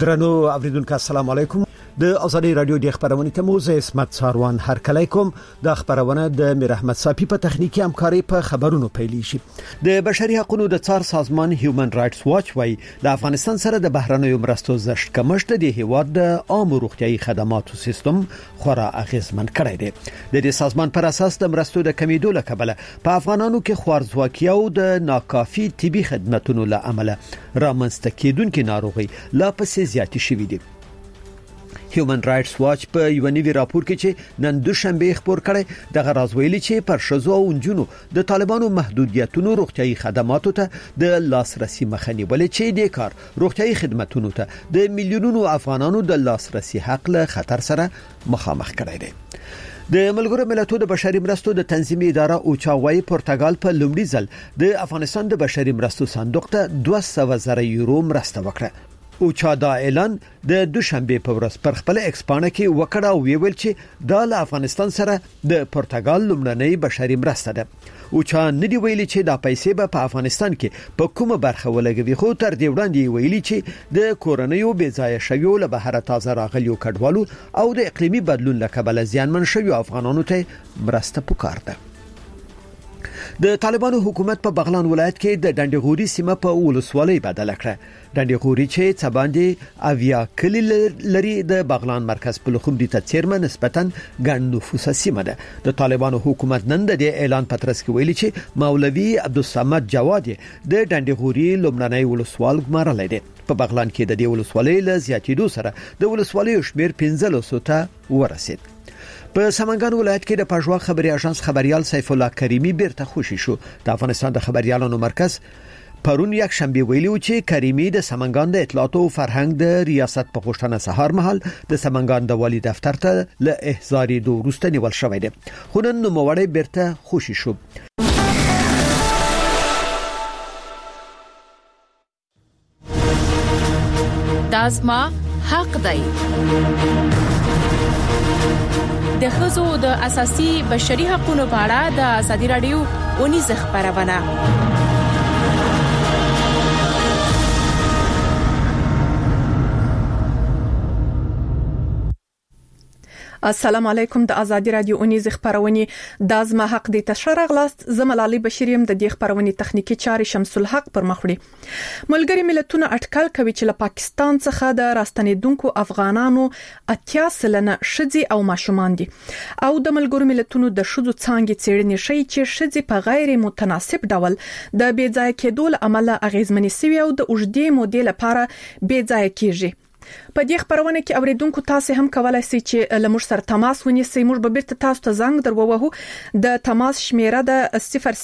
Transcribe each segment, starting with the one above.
درنو اوریدونکو السلام علیکم. د ازادي رادیو د خبرونې ته موزه اسمت ساروان هرکلی کوم. د خبرونه د میر احمد صافی په تخنیکی همکاري په خبرونو پیلې شي. د بشري حقوقو د څار سازمان هیومن رائټس واچ وايي د افغانستان سره د بهرنیو مرستو زشت کمښت د هیواد د عام روغتيایي خدماتو سیستم خورا اغیزمن کړی دی. د دې سازمان پر اساس د مرستو د کمیدو له کبله په افغانانو کې خوارځواکي او د ناکافي طبي خدماتو له امله رامنځته کېدونکو ناروغي لا پسې زیاتې شوې دي. هیومن رائټس واچ په یو نوي راپور کې چې نن دوشنبه خبر کړي د غراز ویلي چې پر شزو او انجونو د طالبانو محدودیتونو روغتيایي خدماتو ته د لاسرسي مخنیوي ولې چې د کار روغتيایي خدماتو ته د میلیونونو افغانانو د لاسرسي حق له خطر سره مخامخ کړي دي. د ملګرو ملتونو د بشري مرستو د تنظیمي اداره اوچاوي پرتګال په لومړي ځل د افغانستان د بشري مرستو صندوق ته 200,000 یورو مرسته وکړه. اوچا دا اعلان د دوشنبه په ورځ پر خپل ایکسپانه کې وکړه او ویل چې د افغانستان سره د پرتګال لومړنۍ بشري مرسته ده. اوچا ندی ویلي چې دا پیسې به په افغانستان کې په کومه برخه ولګوي، خو تر دې وړاندې ویلي چې د کورونیو بېځایه شویو له بهر تازه راغلیو کډوالو او د اقلیمي بدلون له کبله زیانمن شویو افغانانو ته مرسته پکار ده. د طالبانو حکومت په بغلان ولایت کې د ډنډغوري سیمه په ولسوالۍ بدل کړه. ډنډغوري چې څباندې اویا کلی لري د بغلان مرکز په لخمدي ته چیرمن نسبتا ګڼ نفوس سیمه ده. د طالبانو حکومت نن د اعلان پترس کې ویلي چې مولوي عبدالصمد جواد د ډنډغوري لومړنۍ ولسوال ګمارلې ده. په بغلان کې د دې ولسوالۍ له زیاتېدو سره د ولسوالۍ شمیر 15 ته ورسید. په سمنګان ولایت کې د پژوا خبري اژانس خبريال سیف الله کریمی بیرته خوشی شو. د افغانستان د خبريالانو مرکز پرون یک شنبه ویلو چې کریمی د سمنګان د اطلاعات او فرهنګ د ریاست په غوښتنه سهار مهال د سمنګان د والی دفتر ته له احضاري دو وروسته نیول شوی دی. خو نن نوموړی بیرته خوشی شو. دازما حق دی. د ښځو د اساسي بشري حقوقو په اړه د ازادي رادیو اونیز خبرونه. السلام علیکم. د ازادي رادیو اونیز خبرونه د زما حق د تشرغ لاست زملالي بشریم د دې خبرونه تخنیکی چاري شمس الحق پر مخړي. ملګری ملتونه اټکل کوي چې له پاکستان څخه د راستنیدونکو افغانانو 80% شذي او ماشومان دي او د ملګرو ملتونو د شذو څانګې څېړنې شي چې شذي په غیر متناسب ډول د بیځای کېدو له امله اغیزمنې سوي او د اوږدې مودې لپاره بیځای کیږي. په دې خبرونه کې اوریدونکو تاسو هم کولای شئ چې لمر سره تماس ونیسئ. موږ به بیرته تاسو ته زنګ درووهو. د تماس شمیره د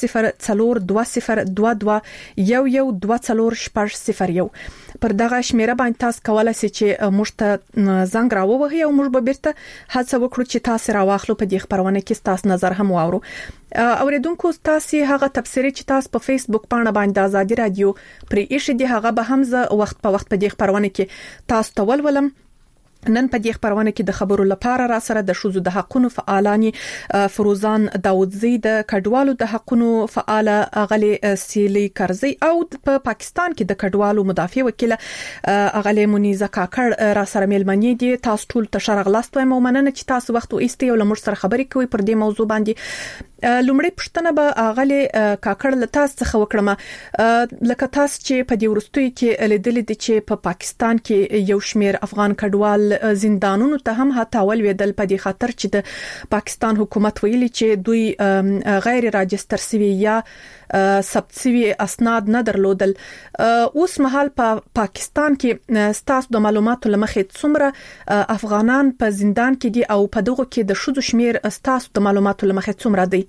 004222112401 پر دغه شمیره باندې تاسو کولای شئ چې موږ ته زنګ راووهئ او موږ به بیرته هڅه وکړو چې تاسو راواخلو په دې خبرونه کې تاسو نظر هم واورو. اوریدونکو تاسو هغه تفسیری چې تاسو په فیسبوک باندې د ازادي رادیو پرې ایښی دی هغه به هم زه وخت په وخت په دې خبرونه کې تاسو ته ولولم. نن په دې خبرونه کې د خبرو لپاره را سره د شذو د حقونو فعالانی فروزان داودزی د کډوالو د حقونو فعال اغلی سیلی کرزی او په پاکستان کې د کډوالو مدافع وکیل اغلی منیزه کاکړ را سره ملمنې دي. تاسو ټول تشرغ لاست وایم او مننه چې تاسو وخت وایستئ او لمر سره خبرې کوي پر دې موضوع باندې. لومړی پښتنه به اغلی کاکړ له تاسو څخه وکړم. لکه تاسو چې په دې ورستوي کې لیدل دي چې په پاکستان کې یو شمیر افغان کډوال زندانونو ته هم هټاول ویدل په دې خاطر چې د پاکستان حکومت ویلي چې دوی غیر راجستر سوي یا ثبت سوي اسناد نه درلودل. اوس مهال په پاکستان کې ستاسو د معلوماتو لمخې څومره افغانان په زندان کې دي او په دغه کې د شذو شمیر ستاسو د معلوماتو لمخې څومره دی؟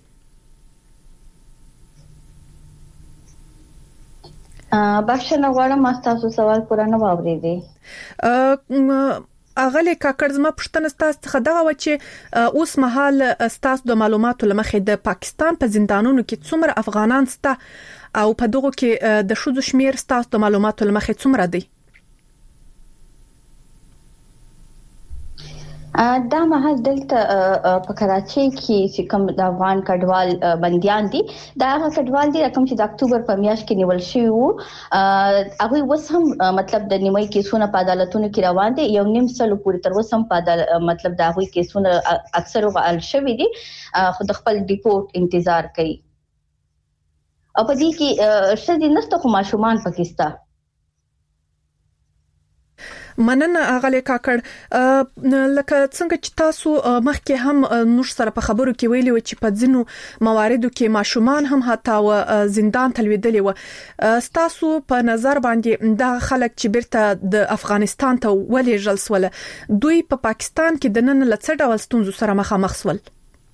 بخښنه غواړم تاسو سوال پوره نه واورېدی. اغلی کاکړ زما پښتنه ستاسو څخه دغه و چې اوس مهال ستاسو د معلوماتو لمخې د پاکستان په زندانونو کې څومره افغانان ستا او په دغه کې د شذو شمیر ستاسو د معلوماتو لمخې څومره دی؟ دا مهال دلته په کراچۍ کې چې کوم د افغان کډوال بنديان دي دا هغه کډوال دي کوم چې د اکتوبر په میاشت کې نیول شوی وو هغه وس هم مطلب د نیمای کیسونه په عدالتونو کې روان دي یو نیم سلو پورې تر اوسه په مطلب دا هغه کیسونه اکثر وغال شوی دي خو د خپل ډیپورت انتظار کوي او په دې کې شدي نشته خو ماشومان پاکستان مننه اغلی کاکړ لکه څنګه چې تاسو مخکې هم نور سره په خبرو کې ویلي و چې په ځینو مواردو کې ماشومان هم حتی زندان تلویدلي و تاسو په نظر باندې دا خلک چې بیرته د افغانستان ته ولې جلسول دوی په پاکستان کې د نن لڅ ډول ستونزو سره مخامخ شول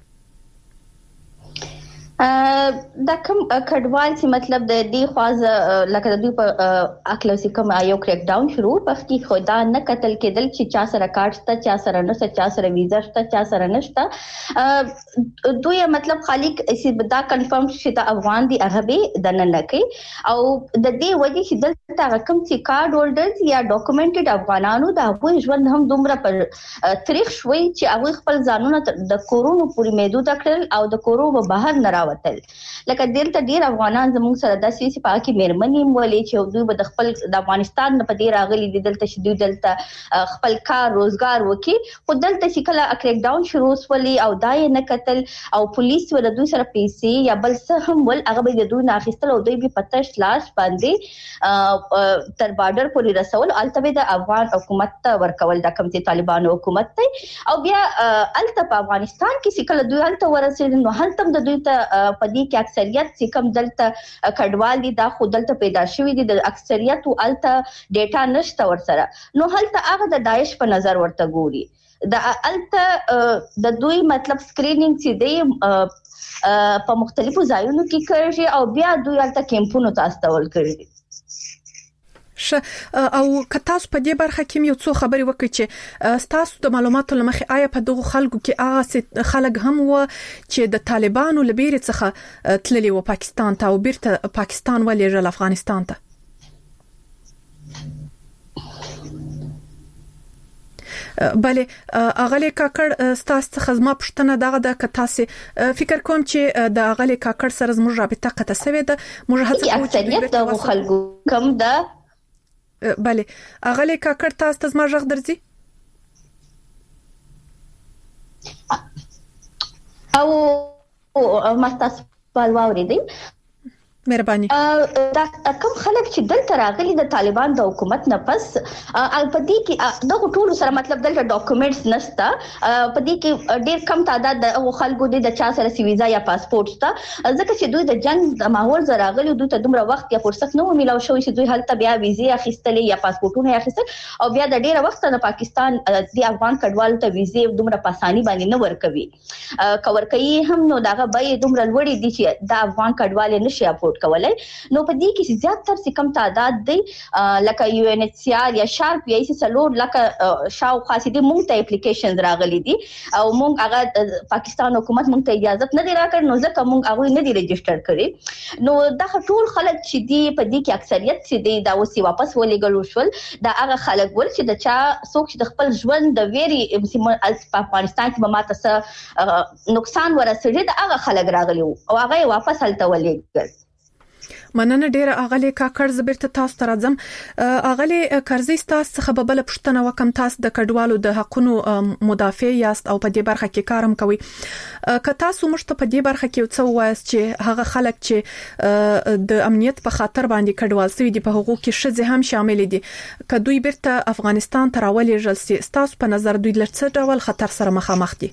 دا کوم کډوال چې مطلب د دې خواز لکه د دوی په اکلوسی کوم یو کریک ډاون شروع پختی خو دا نه قتل کېدل چې چا سره کارت شته چا سره نه چا سره ویزا شته چا سره نشته دوی مطلب خالق دا کنفرم چې د افغان دی هغه به د نه کوي او د دې وجه چې دلته کوم چې کارت هولډرز یا ډاکومېنټډ افغانانو دا هغوی ژوند هم دومره پر تاریخ شوي چې هغه خپل ځانونه د کورونو پورې محدود کړل او د کورونو بهر نه وتل لکه دلته ډیر افغانان زموږ سره د سیاسي پاکي مېرمنې مولې چې دوی به د خپل د افغانستان په ډیر راغلي دي دلته چې دوی دلته خپل کار روزګار وکي خو دلته چې کله کریک ډاون شروع وسولي او دای نه قتل او پولیس ور دوی سره پیسې یا بل څه هم ول هغه به دوی نه اخیستل او دوی به پتاش لاس باندې تر بارډر پورې رسول البته د افغان حکومت ته ورکول د کوم چې طالبانو حکومت ته او بیا البته په افغانستان کې چې کله دوی البته ورسېدل نو هلته د دوی ته په دې کې اکثریت چې کم دلته کډوال دي دا خود دلته پیدا شوی دي د اکثریت او الته ډیټا نشته ورسره نو هلته هغه د داعش په نظر ورته ګوري د الته د دوی مطلب سکرینینګ چې دی په مختلفو ځایونو کې کوي او بیا دوی الته کیمپونو ته استول کوي او کتاس په دې برخه کې یو څو خبري وکړي چې تاسو د معلوماتو لمخې آیا په دغه خلکو کې هغه خلک هم و چې د طالبانو لبیري څخه تللي و پاکستان ته او بیرته پاکستان ولېږل افغانستان ته بله اغلی کاکړ ستاسو څخه زما پښتنه دغه د کتاسي فکر کوم چې د اغلی کاکړ سره زموږ رابطه قطع شوې ده موږ هڅه کوو چې د خلکو کم ده بله اغلی کاکړ تاسو ته زما غږ درځي او مستاس پالواوري دی مهرباني دا کوم خلک چې دلته راغلي د طالبان د حکومت نه پس الپدی کې دغه ټول سره مطلب دلته ډاکومېنټس نشته پدې کې ډېر کم تعداد د خلکو د چا سره سی ویزا یا پاسپورت شته ځکه چې دوی د جنگ د ماحول زره راغلي دوی ته دومره وخت یا فرصت نه ملو شوی چې دوی هلته بیا ویزه اخیستلې یا پاسپورتونه اخیستل او بیا د ډېر وخت د پاکستان د افغان کډوالو ته ویزه دومره په اساني باندې نه ورکوي کور کوي هم نو دغه به دومره لوړې دي چې د افغان کډوال نشي اپورټ کولای نو په دې کې زیاتره څه کم تعداد دی لکه یو ان ایچ سی آر یا شارپ یا څه سلور لکه شاو خاصې دي مونږ ته اپلیکیشنز راغلي دي او مونږ هغه پاکستان حکومت مونږ ته اجازه نه دی راکړ نو ځکه مونږ هغه نه دی ريجستره کړی نو دا ټول خلک چې دی په دې کې اکثریت چې دی دا وسی واپس ولېګل وشول دا هغه خلک ول چې د چا څوک چې د خپل ژوند د ویری په افغانستان کې به ماته څه نقصان ورسېږي دا هغه خلک راغلي او هغه واپس هلته ولېګل مننه ډیره اغلی کاکړ زبرته تاسو ته راځم اغلی کرزی تاسو څخه به بل پښتنه وکم تاسو د کډوالو د حقونو مدافع یاست او په دې برخه کې کارم کوي که تاسو مشته په دې برخه کې څه وایست چې هغه خلک چې د امنیت په خاطر باندې کډوال سوي دي په حقوق کې شذ هم شامل دي که دوی بیرته افغانستان ته راولېږل سي تاسو په نظر دوی لڅ ډول خطر سره مخامخ دي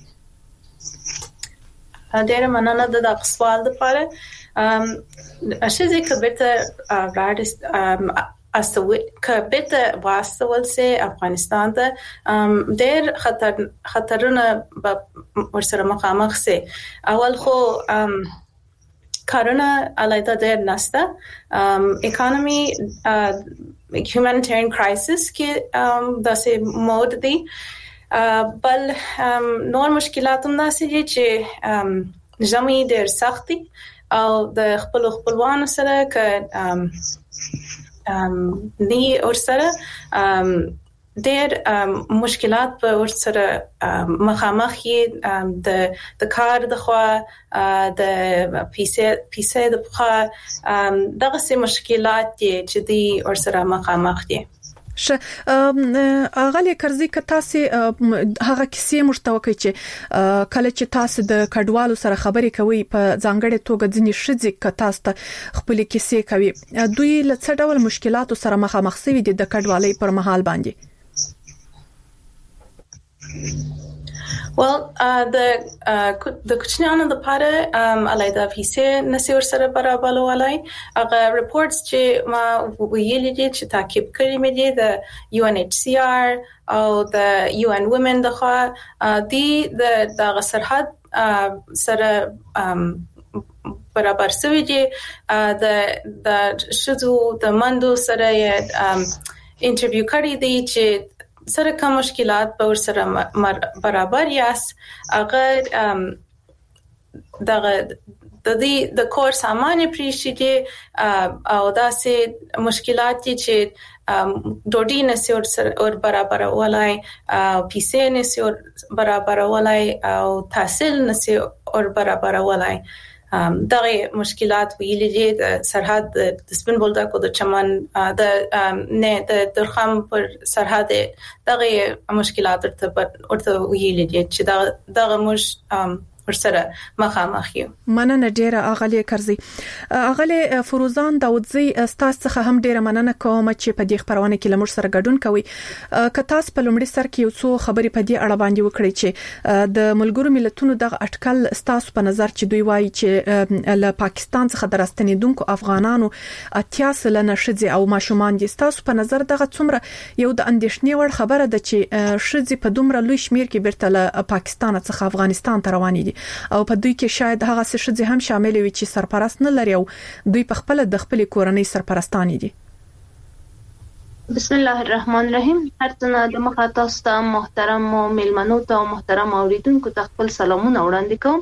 ډیره مننه د سوال لپاره اشزه کبته راډست استوي کبته واستول سي افغانستان ته ډېر خطرونه ورسره مخامخ سي اول خو کرونا علایته ډېر نسته اکانومي humanitarian crisis کې داسې مود دي بل نور مشکلات هم داسې دي چې ژمی ډېر سخت دي او د خپلوانو سره ک ني اور سره ډېر مشکلات په ورسره مخامخ یې د کار د خوا د پیسې د خوا دغه سه مشکلات چې دی ورسره مخامخ دي. اغلی کرزي ک تاسو هغه کیسې مشتوکې چې کله چې تاسو د کډوالو سره خبرې کوي په ځانګړې توګه ځنی شذ ک تاسو ته خپل کیسې کوي دوی له څه ډول مشکلاتو سره مخامخ شوي دي د کډوالۍ پر مهال باندې؟ د کوچنیانو لپاره علایده پیسې نسور سره برابر ولای هغه ریپورتس چې ما ویلي دي چې تعقیب کړی مې دي د UNHCR او د UN Women دغه دی د سرحد سره برابر سوي دي د شذو د مندو سره انټرویو کړی دی چې سره کوم مشکلات په ور سره برابر یاس هغه د کور سامان پریشي او داسې مشکلات چې ډوډۍ نسور سره برابر ولای پیسې نسور برابر ولای او تحصیل نسور برابر ولای دغه مشکلات ویلې دي د سرحد د سپین بولدک او د چمن د درخم پر سرحد دغه مشکلات ورته ویلې دي چې دغه مش ورسره مخامخ یو. مننه ډیره اغلی کرزي. اغلی فروزان داودزی استاد څخه هم ډیره مننه کوم چې په دې خبرونه کې لمر سره ګډون کوي. که تاسو په لومړي سر کې یو څو خبرې په دې اړه باندې وکړئ چې د ملګرو ملتونو دغه اټکل تاسو په نظر چې دوی وایي چې له پاکستان څخه درستنیدونکو افغانانو 80% شذي او ماشومان دي تاسو په نظر دغه څومره یو د اندېښنې وړ خبره ده چې شذي په دومره لوی شمیر کې بیرته له پاکستان څخه افغانستان ته روانې دي او په دوی کې شاید هغه څه شذي هم شامل وي چې سرپرست نه لري او دوی په خپل د خپل کورنۍ سرپرستان دي. بسم الله الرحمن الرحیم. هرڅنه د مخاطب محترم ملمنو ته محترم اوریدونکو ته خپل سلامونه وړاندې کوم.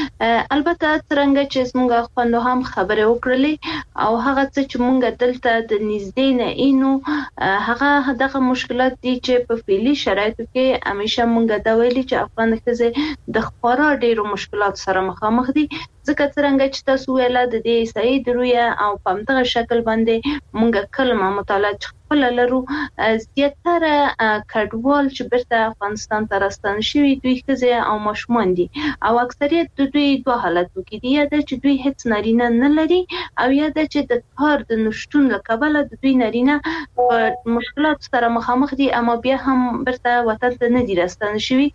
البته څنګه چې موږ خوندو هم خبره وکړلې او هغه څه چې موږ دلته د نږدې نه اینو هغه دغه مشکلات دي چې په فعلی شرایطو کې همیشه موږ دا ویلي چې افغان ښځې د خورا ډیرو مشکلات سره مخامخ دي ځکه څنګه چې تاسو ویل د دې صحیح درویا او په همدغه شکل باندې موږ کلمه مطالعه خپل لرو زیاتره کډوال چې بیرته افغانستان ته راستون شوي دوی ښځې او ماشومان دي او اکثریت د دوی دوه حالتو کې دي یا د چې دوی هیڅ نارینه نه لري او یا د چې د کار د نشټون له کبله د دوی نارینه مشکلات سره مخامخ دي اما بیا هم بیرته وطن ته نه دي راستون شوي.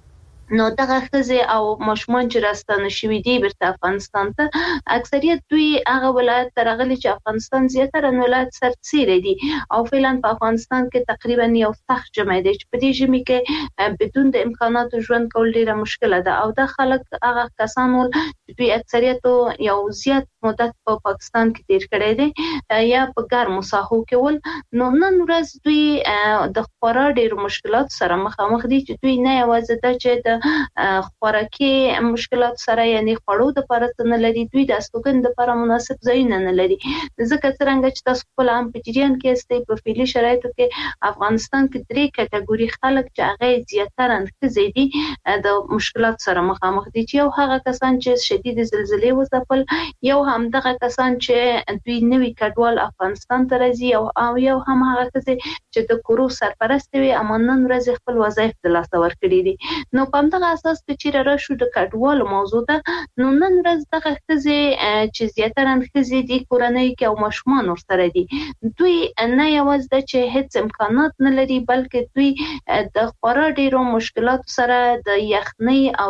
نو دغه ښځې او ماشومان چې راستانه شوي دي بیرته افغانستان ته اکثریت دوی هغه ولایت ته راغلي چې افغانستان زیاتره ولایت سرتسیری دي او فعلا په افغانستان کې تقریبا یو سخت جمع دی چې په دې ژمي کې بدون د امکاناتو ژوند کول ډیره مشکله ده او د خلک هغه کسان ول چې دوی اکثریت یو زیات مدت په پاکستان کې تیر کړی دی یا په ګرمو ساحو کې ول نو نن ورځ دوی د خورا ډیرو مشکلات سره مخامخ دي چې دوی نه یوازې د چې د خوراکي مشکلات سره یعنی خړو د پرته نه لري دوی د استوګن د لپاره مناسب ځای نه لري ځکه څنګه چې تاسو په عام پجریان کې استي په فعلی شرایطو کې افغانستان کې درې کټګوري خلک چې هغه زیاتره ښځې دي د مشکلات سره مخامخ دي چې یو هغه کسان چې شدید زلزلې وځپل یو هم دغه کسان چې دوی نوي کډوال افغانستان ته راځي او یو هم هغه چې د کورو سرپرست وي امانن ورځ خپل وظایف د لاس ورکړي دي. نو په دغه اساس چې راشو د کډوالو موضوع ده نو نن ورځ دغه ښځې چې زیاتره ښځې دي کورنۍ کې او ماشومان ورسره دي دوی نه یوازې د چې هیڅ امکانات نه لري بلکې دوی د خورا ډیرو مشکلاتو سره د یخنۍ او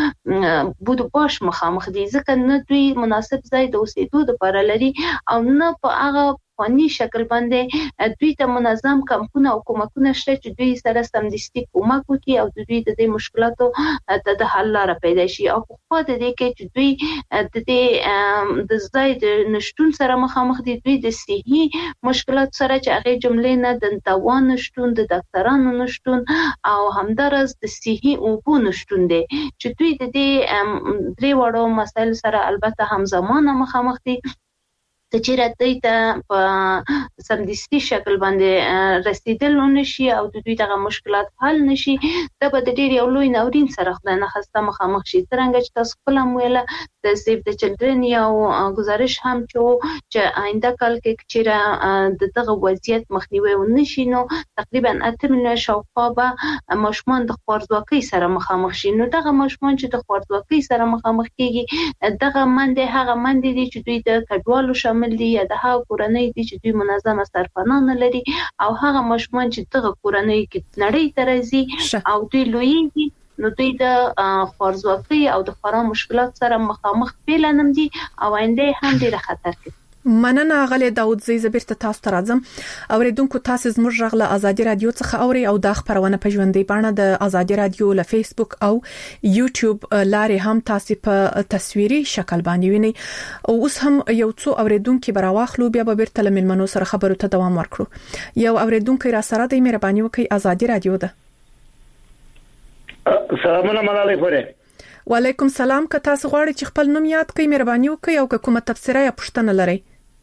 د بودباش مخامخ دي ځکه نه دوی مناسب ځای د اوسېدو لپاره لري او نه په هغه فني شکل باندې دوی ته منظم کمپونه او کومکونه شته چې دوی سره سمدستي کومک وکړي او دوی د دې مشکلاتو د حل لاره پیدا شي او په خو د دې کې چې دوی د دې د ځای د نشټون سره مخامخ دي دوی د صحي مشکلات سره چې هغه جملې نه د دوا نشټون د ډاکټرانو نشټون او همدارس د صحي اوبو نشټون دي چې دوی د دې درې وړو مسایل سره البته همزمانه مخامخ دي چې راته په سمدستي شکل باندې رسیدل نشي او د دوی دغه مشکلات حل نشي دا به د ډیر یو لوی ناورین سره خدای نه خسته مخامخ شي څنګه چې تاسو خپل مویله د سیف د چلډرن یو گزارش هم چې آینده کال کې چې دغه وضعیت مخنیوي ونشي نو تقریبا 8 میلیون شاوخوا به ماشومان د خوارځواکۍ سره مخامخ شي نو دغه ماشومان چې د خوارځواکۍ سره مخامخ کیږي دغه منډه هغه منډه دي چې دوی د کډوالو شامل دي یا د هغه کورنۍ دي چې دوی منظمه سرپناه نه لري او هغه ماشومان چې دغه کورنۍ کې نړۍ ته راځي او دوی لویږي نو دوی د خوارځواکۍ او د خورا مشکلات سره مخامخ فعلن دي او آینده هم ډیر خطر کې مننه غلې داود زی زبرته تاسو ته راځم اوریدونکو تاسو زموږ غږ له ازادي رادیو څخه اوري او د خبرونه په ژوندۍ بڼه د ازادي رادیو له فیسبوک او یوټیوب لارې هم تاسو په تصویري شکل باندې وینئ او اوس هم یو څو اوریدونکو براواخلو بیا به بیرته له ملمنو سره خبرو ته دوام ورکړو یو اوریدونکو را سره د مهرباني وکړئ ازادي رادیو ده سلامونه ملالۍ پوره وعلیکم السلام که تاسو غواړئ چې خپل نوم یاد کړئ مهرباني وکړئ او کومه تفسیره یا پوښتنه لرئ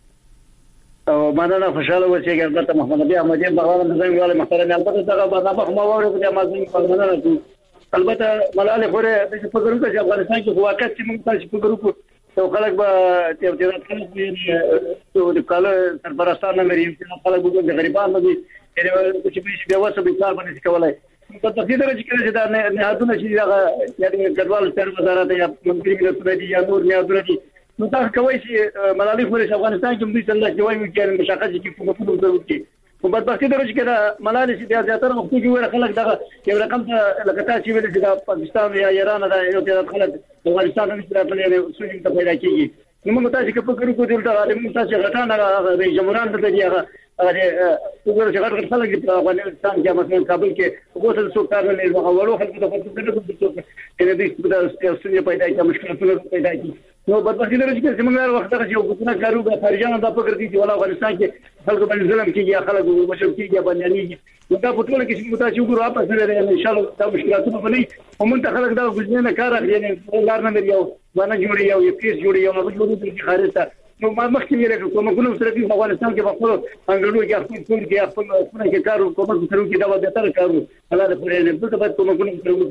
او مننه خوشاله اوسئ البته محمد نبی احمدی بغاوت زنګ والي محترم البته دا برنامه ما وره په امازون په مننه کوم البته ملالۍ پوره د فکرونو چې افغانستان کې واقعیت چې موږ تاسو فکرونو یو خلک به تیرات کړي د کال سرپرستانه لري چې خلک د غریبانو دي چې به بیا وسه به کار باندې کولای په تفصیل راځي چې دا نه هاتونه چې دا یعنی کډوال سر وزارت یا منځري ملتونه دي یا نور نه دي نو تاسو کوی چې ملالۍ پوره افغانستان کې موږ څنګه چې وایو چې مشاقت کې کومه څه ضرورت دي په بدبختي درجه کې دا ملالۍ چې بیا زیاتره وخت کې وره خلک دا یو رقم ته لکه تاسو ویل چې دا پاکستان یا ایران دا یو ډېر خلک افغانستان کې راځي سوجي ته پیدا کیږي نو موږ تاسو کې فکر کوو چې موږ تاسو غټانه د جمهوریت ته دی هغه وګورئ چې غټ خلک په افغانستان کې مثلا کابل کې وګورئ څو کار نه لري هغه ورو خلک ته پاتې کېږي چې د ستونزې پیدا کیږي مشکلات پیدا کیږي نو بدبختي لري چې موږ وخت ته یو کوڅه کارو به خارجانو دا فکر دي چې ولا افغانستان کې خلک باندې ظلم کیږي خلک مشر کیږي باندې نو دا په ټول کې چې موږ تاسو وګورو واپس لري ان شاء الله دا مشکلاتونه به نه او موږ ته خلک دا غوښنه کار اخلي لار نه لري او باندې جوړي یو پیس جوړي یو موږ جوړو چې خارج ته نو ما مخکې ویل کوم کوم سره په افغانستان کې په خپل انګړو کې خپل کې خپل کې کارو کوم سره کې دا به تر کارو الله دې پرې نه ته به کوم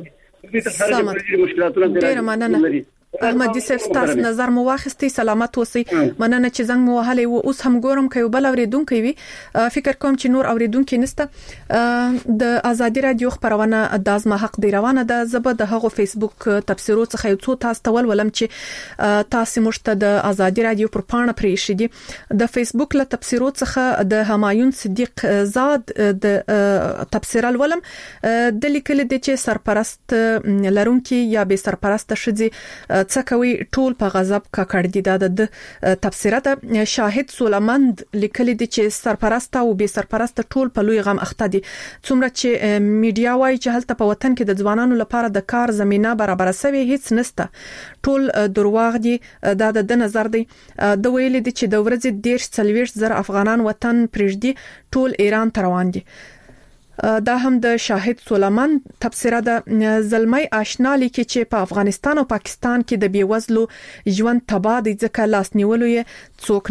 سره دې مشکلاتونه ډیر مننه احمد یوسف تاسو نظر مو واخستي سلامت اوسئ مننه چې زنګ مو وهلې و اوس هم ګورم کوي بل اوریدونکو وي فکر کوم چې نور اوریدونکو نسته د ازادي رادیو خبرونه د ازما حق دی روانه ده زبه د هغو فیسبوک تفسیرو څخه یو څو تاسو تول ولم چې تاسو مشته د ازادي رادیو پر پاڼه پرې شې دي د فیسبوک له تفسیرو څخه د همایون صدیق زاد د تفسیرال ولم د لیکل دي چې سرپرست لرونکي یا به سرپرست شدي څکوي ټول په غضب ککړ دي د تفسیره د شاهد سولمند لیکلي دي چې سرپرست او به سرپرست ټول په لوی غم اخته دي څومره چې میډیا وايي چې هلته په وطن کې د ځوانانو لپاره د کار زمينه برابر شوی هیڅ نسته ټول درواغ دي د نظر دی د ویل دي چې د ورځې 40 افغانان وطن پرېږدي ټول ایران ته روان دي دا هم د شاهد سولمان تفسیره د زلمی آشنا لیکي چې په افغانستان او پاکستان کې د بیوزلو ژوند تباہ دي ځکه لاس نیولو یې څوک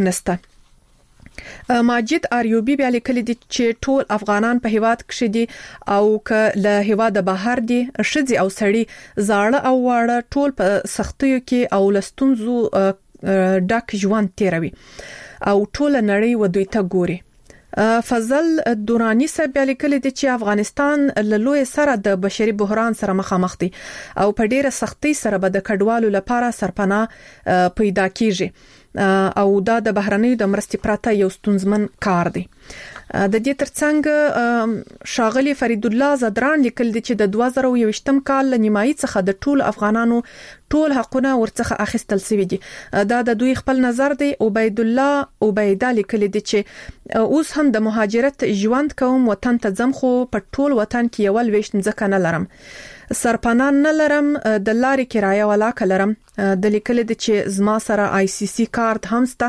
نسته ماجد اریوبی بیا لیکلي دي چې ټول افغانان په هیواد کې دي او ک له هیواد بهر دي شذي او سړی زاړه او واړه ټول په سختیو کې او لستونزو ډک ژوند تیروي او ټول نړۍ ودوي ته ګوري فضل دورانی صاحب لیکلي دي چې افغانستان له لوی سره د بشري بحران سره مخامخ دي او په ډیره سختۍ سره به د کډوالو لپاره سرپناه پیدا کیږي او دا د بهرنیو د مرستې پراته یو ستونزمن کار دی د دې ترڅنګ شاغلی فرید الله زدران لیکل دي چې د 2021م کال نیمایي څخه د ټول افغانانو ټول حقونه ورڅخه اخیستل شوی دي دا د دوی خپل نظر دی عبید الله عبیدا لیکل دي چې اوس هم د مهاجرت ژوند کوم وطن ته ځم خو په ټول وطن کې یو لويشت ځکه نه لرم سرپنان نه لرم د لارې کرایه ولا کلرم د لیکل دي چې زما سره آی سی سی کارت همسته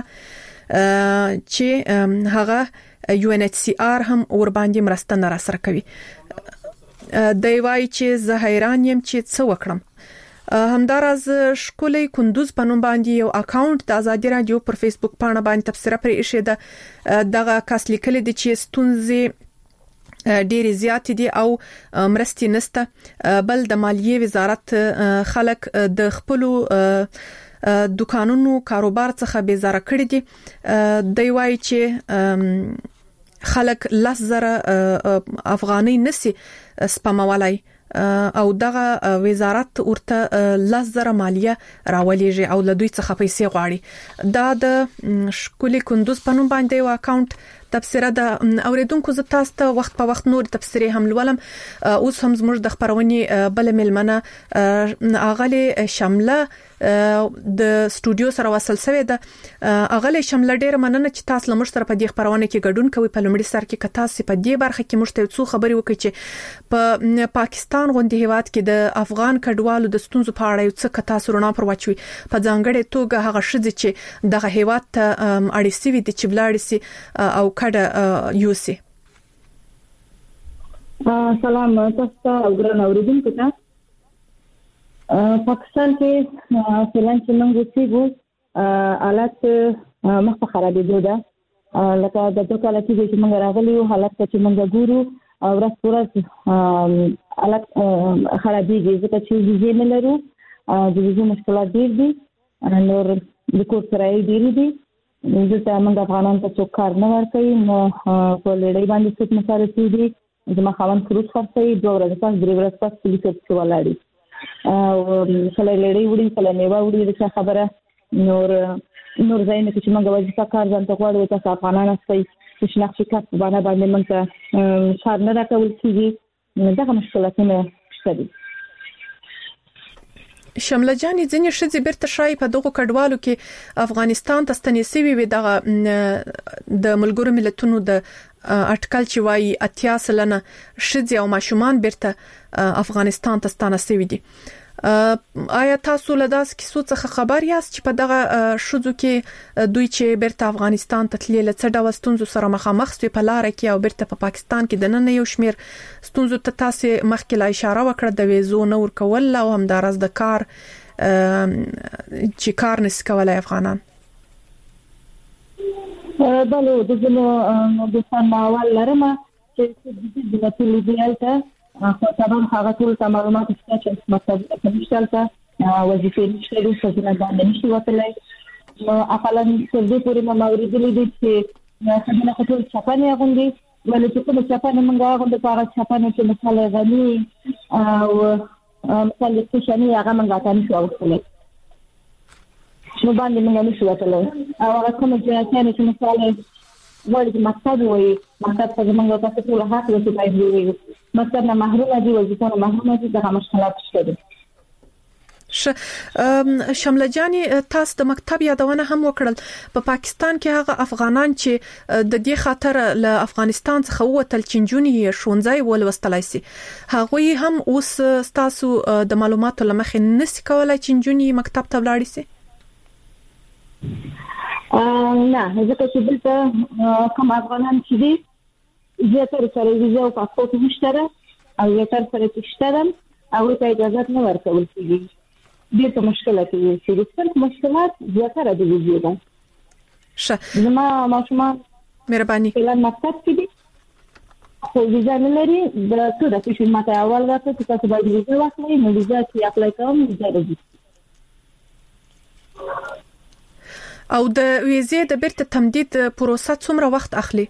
چې هغه UNHCR هم ور باندې مرسته نه را سره کوي دی وایي چې زه حیران یم چې څه وکړم همدارز شکولې کندوز په نوم باندې یو اکاونټ د ازادي رادیو پر فیسبوک پاڼه باندې تبصره پرې ایښې ده. دغه کس لیکلي دي چې ستونزې ډېر زیات دي او مرستې نشته، بل د مالیې وزارت خلک د خپل دکانونو کاروبار څخه بیزاره کړی دي. دوی وایي چې خلک 10,000 افغانۍ نسی سپمولای او دغه وزارت ورته 10,000 مالیه راولېږي او له دوی څخه پیسې غواړي. دا د شکولې کندوز په نوم باندې یو اکاونټ تبصره د اوریدونکو ز تاسو ته وخت په وخت نور تبصره هم لولم. اوس هم زموږ د خبرونې بل ملمنه اغلی شامله د استودیو سره وصل شوی ده. اغلی شامله ډېر مننه چې تاسو لمر سره په دې خبرونه کې ګډون کوي. په لومړي سر کې کتا سي په دې برخه کې مشته څو خبري وکړي چې په پاکستان غونډې هیواد کې د افغان کډوالو د ستونزو په اړه یو څه کتا سرونه پر واچوي. په ځانګړې توګه هغه شذ چې دغه هیواد ته اړ سي وي د چبلاړ سي او کډه یوسي. سلام تاسو او ګران اوریدونکو ته. پاکستان کې فلان چې موږ وڅېږو حالت مخ په خرابېدو ده. لکه د دوه کال چې موږ راغلي یو حالت چې موږ ګورو ورځ په ورځ حالت خرابېږي ځکه چې ویزې نه لرو، د ویزې مشکلات ډېر دي، نور د کور کرایې ډېرې دي. ځکه موږ افغانان ته څوک کار نه ورکوي، نو په لړۍ باندې څوک مصارفې دي. زما خاوند فروټ خرڅوي، 2 ورځې پس 3 ورځې پس پولیس ورته ولاړي او کله لړۍ وړي کله میوه وړي د خبره. نور ځایونه کې چې موږ وظیفه کار ځان ته غواړو تاسو افغانان استئ چې شناختی کارت په باندې موږ ته کار نه راکول کیږي. دغه مشکلاتونه شته دي. شمله جان ځینې شذې بیرته شای په دغه کډوالو کې افغانستان ته ستنېسوي وي. دغه د ملګرو ملتونو د اټکل چې وایي 80% شذې او ماشومان بیرته افغانستان ته ستنېسوي دي. آیا تاسو له داس کیسو څخه خبر یاست چې په دغه شذو کې دوی چې بیرته افغانستان ته تللي له څه ډول ستونزو سره مخامخ شوي په لار کې او بیرته په پاکستان کې د نن یو شمیر ستونزو ته تاسو مخکې لا اشاره وکړه د ویزو نه ورکول او هم دراز د کار چې کار نس کولای افغانان؟ بلو د زمو د سماوال لرمه چې د لیدلته خو طبعا هغه ټول معلومات چې مطلب نشته وظیفې نشته د سزا باندې نشي وتلای. نو خپل څه پورې ما اوریدلې دي چې خدای خپل چپانه غوندي ولې چې کوم چپانه موږ غوندي په هغه چپانه چې مثال غني او مثال چې شنی هغه موږ ته نشو وتلای. نو باندې موږ نشو وتلای او هغه کوم چې مثال ولې مقصد وي مقصد څنګه موږ تاسو ټول حق لرو چې وي مطلب نه محروم دي وظیفه نه محروم دي دغه مشکلات شته. شمله جانی تاسو د مکتب یادونه هم وکړل. په پاکستان کې هغه افغانان چې د دې خاطر له افغانستان څخه ووتل چې جنونی شونځای ولوستلای سي هغه هم اوس تاسو د معلوماتو لمخې نس کولای چې جنونی مکتب ته ولاړ شي؟ نه ځکه چې دلته کوم افغانان چې دي زیاتره سره ویزه او پاسپورت نشته او زیاتره سره تشته او ته اجازه نه ورکول کیږي. ډېر مشکلات دي چې د مشکلات زیاتره د ویزې ده. زما ماشومان مهرباني پلان مکتب کې دي خو ویزه نه لري. د څه د فیش ماته اول راته چې تاسو باید ویزه واخلئ. نو ویزه چې اپلای کوم ویزه راځي او د ویزې د بیرته تمدید پروسه څومره وخت اخلي؟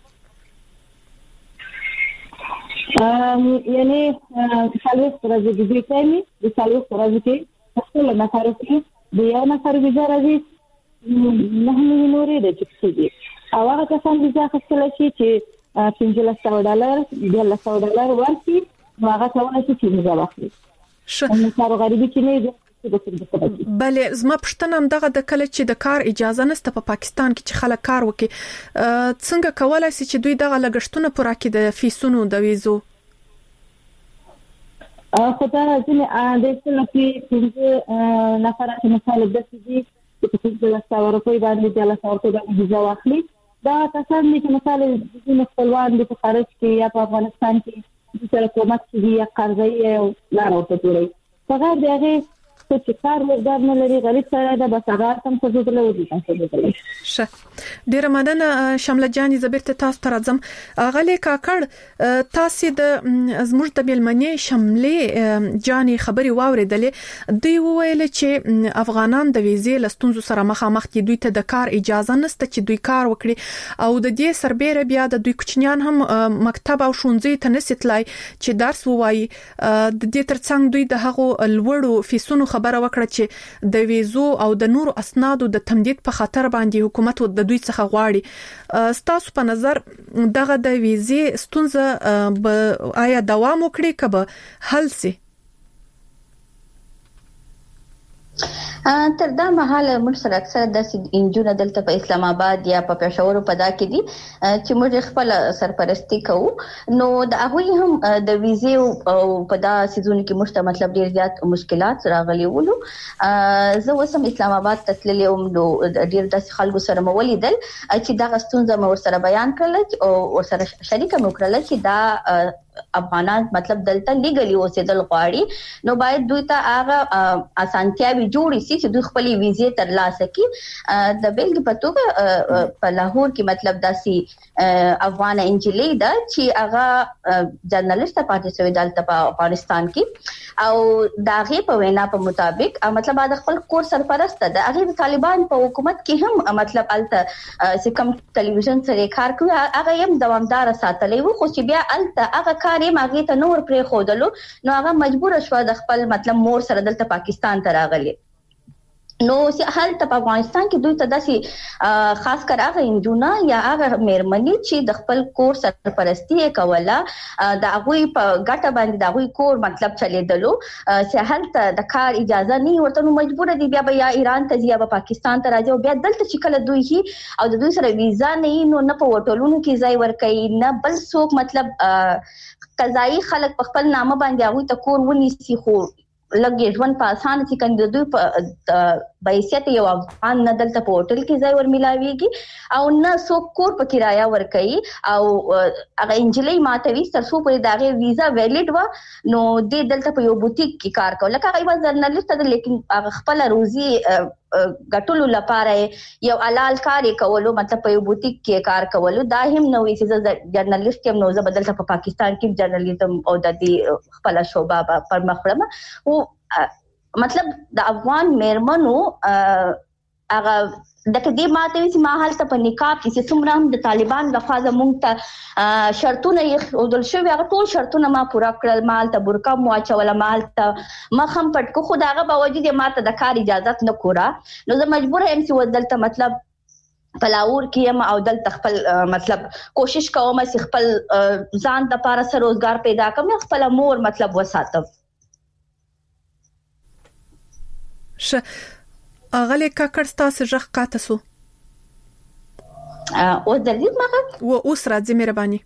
یعنی څلور ورځې د دې ټایمي د څلور ورځې کې خپل نفر کې د یو نفر ویزه راځي نه نورې د چکسي او هغه کسان ویزه خپل شي چې $1500 $200 ورکړي نو هغه څنګه چې ویزه واخلي. نو کار غریبي چې نه بله زما پښتنه هم دغه د کله چې د کار اجازه نشته په پاکستان کې چې خلک کار وکړي څنګه کولای شي چې دوی دغه لګښتونه پوره کړي د فیسونو د ویزو؟ خو دا ځینې د سلفي نفر چې مثال د سړي چې په $1500 باندې $200 باندې ویزه واخلي دا کسان چې مثال د خپلوان د خارج کې یا په افغانستان کې د حکومت کې یا قرضې لار او ته جوړي څنګه دغه چې کار روزګار نه لري غریب سره د بساغات هم څه ډول ودی تاسو شه ډیر مننه شمله جان زبرته تاسو ته راځم غلې کاکړ تاسو د زموږ د ملمنې شملې جاني خبري واوریدلې دوی وویل چې افغانان د ویزې لستونزو سره مخامخ دي دوی ته د کار اجازه نشته چې دوی کار وکړي او د دې سربېره بیا د دوی کوچنیان هم مکتب او ښوونځي ته نسیتلای چې درس ووایي د دې ترڅنګ دوی د هغو لوړو فیسونو خبره وکړه چې د ویزو او د نورو اسنادو د تمدید په خاطر باندې حکومت د دوی څخه غواړي ستاسو په نظر دغه د ویزې ستونزه آیا دوام وکړي کبه حل سي تر دا مهاله موږ سره اکثر د انجونو دلته په اسلام آباد یا په پېښور په دا کې دي چې موږ خپل سرپرستی کوو نو د هغه هم د ویزې او په دا سيزون کې موږ مطلب ډیر زیات مشکلات راغلي ولو زه وسم اسلام آباد تتللې او نو ډیر د خلکو سره مولیدل چې دا غستونزه مو سره بیان کړل او سره شریک مو کړل چې دا افغانان مطلب دلته لیګلی اوسېدل غواړي نو باید دوی ته هغه اسانتیاوي جوړې شي چې دوی خپل ویزې ترلاسه کړي د بیلګې په توګه په لاهور کې مطلب داسي افغان انجلۍ ده چې هغه جرنالست پاتې شوی دلته په افغانستان کې او داغه په وینا په مطابق مطلب دا خپل کور سرپرست ده هغه طالبان په حکومت کې هم مطلب الته سکم ټلویزیون سره کار کوي هغه هم دوامدار ساتلې وو خو چې بیا الته هغه کاري ماګه ته نور پرې خودلو نو هغه مجبور شو د خپل مطلب مور سره دلته پاکستان ته راغلی نو حال ته په افغانستان کې دوی ته داسي خاص کر هغه انجونا یا هغه مېرمنې چې د خپل کور سرپرستی کوله د هغه په ګټه باندې د هغه کور مطلب چلیدلو چې حال ته د کار اجازه نه ورته مجبور دي بیا یا ایران ته یا پاکستان ته راځي او بیا دلته چې کله دوی هي او د دوی سره ویزا نه نو په وټولونو کې ځای ورکړي نه بل څوک مطلب قضایي خلک په خپل نامه باندې هغه ته کور ونیسي خو لګي ژوند په اسانه چې کنده دوی په بایسته یو افغان نه دلته په هوټل کې ځای ور ملاويږي او نه څوک کور په کرایه ور کوي او هغه انجلۍ ماتوي ترڅو په دغه ویزا ویلیډ و نو د دلته په یو بوتیک کې کار کوي لکه هغه جرنالست ده لیکن هغه خپل روزي غټولو لپاره یو حلال کار کولو مطلب په یو بوتیک کې کار کولو دا هم نو چې جرنالست هم نو زبدل په پاکستان کې جرنالیزم او د دې خپل شوبه پر مخړه او مطلب د افغان مېرمنو هغه د کدي ماته چې ماحول ته په نقاب کې څومره هم د طالبان لخوا زموږ ته شرطونه یې او دل شوی هغه ټول شرطونه ما پورا کړل مال ته برکا مو اچول مال ته مخم پټکو خو داغه باوجود ماته د کار اجازه نه کورا نو زه مجبور یم چې ودلته مطلب پلاور کې ما او دلته خپل مطلب کوشش کوم چې خپل ځان د پاره سره روزګار پیدا کوم خپل مور مطلب وساتم ش اغلی کاکړ ستاسو ژغ قاته سو او د دې مغه و اوس راځي مهرباني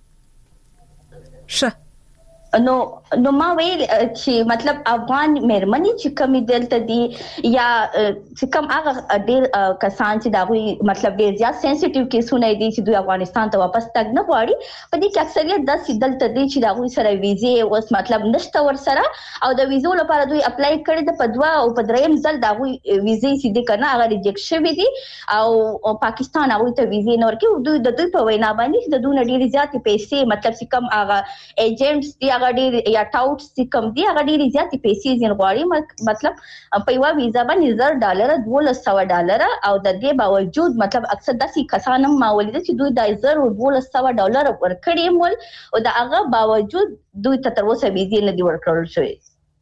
ش نو ما ویل چې مطلب افغان مېرمنې چې کمی دلته دي یا چې کم هغه ډېر کسان چې دا وی مطلب ډېر زیات سنسټیو کیسونه دي چې دوی افغانستان ته واپس تګ نه غواړي په دې کې اکثریت د دلته دي چې دا وی سره ویزه اوس مطلب نشته ور سره او د ویزو لپاره دوی اپلای کړي د په دوا او په دریم ځل دا وی ویزه سي دي کنه هغه ریجیکټ شوی دي او پاکستان هغه ته ویزه نه ورکړي دوی د دوی په وینا باندې د دوی ډېر زیات پیسې مطلب چې کم هغه ایجنټس دي ډیر یا ټاوټس چې کم دي هغه ډیر زیاتې پیسې زین غواړي مطلب په یو ویزا باندې $1,200 او د دې باوجود مطلب اکثر داسې کسان هم مولید چې دوی د $1,200 ورکړي مول او د هغه باوجود دوی ته تر اوسه ویزې نه دی ورکړل شوی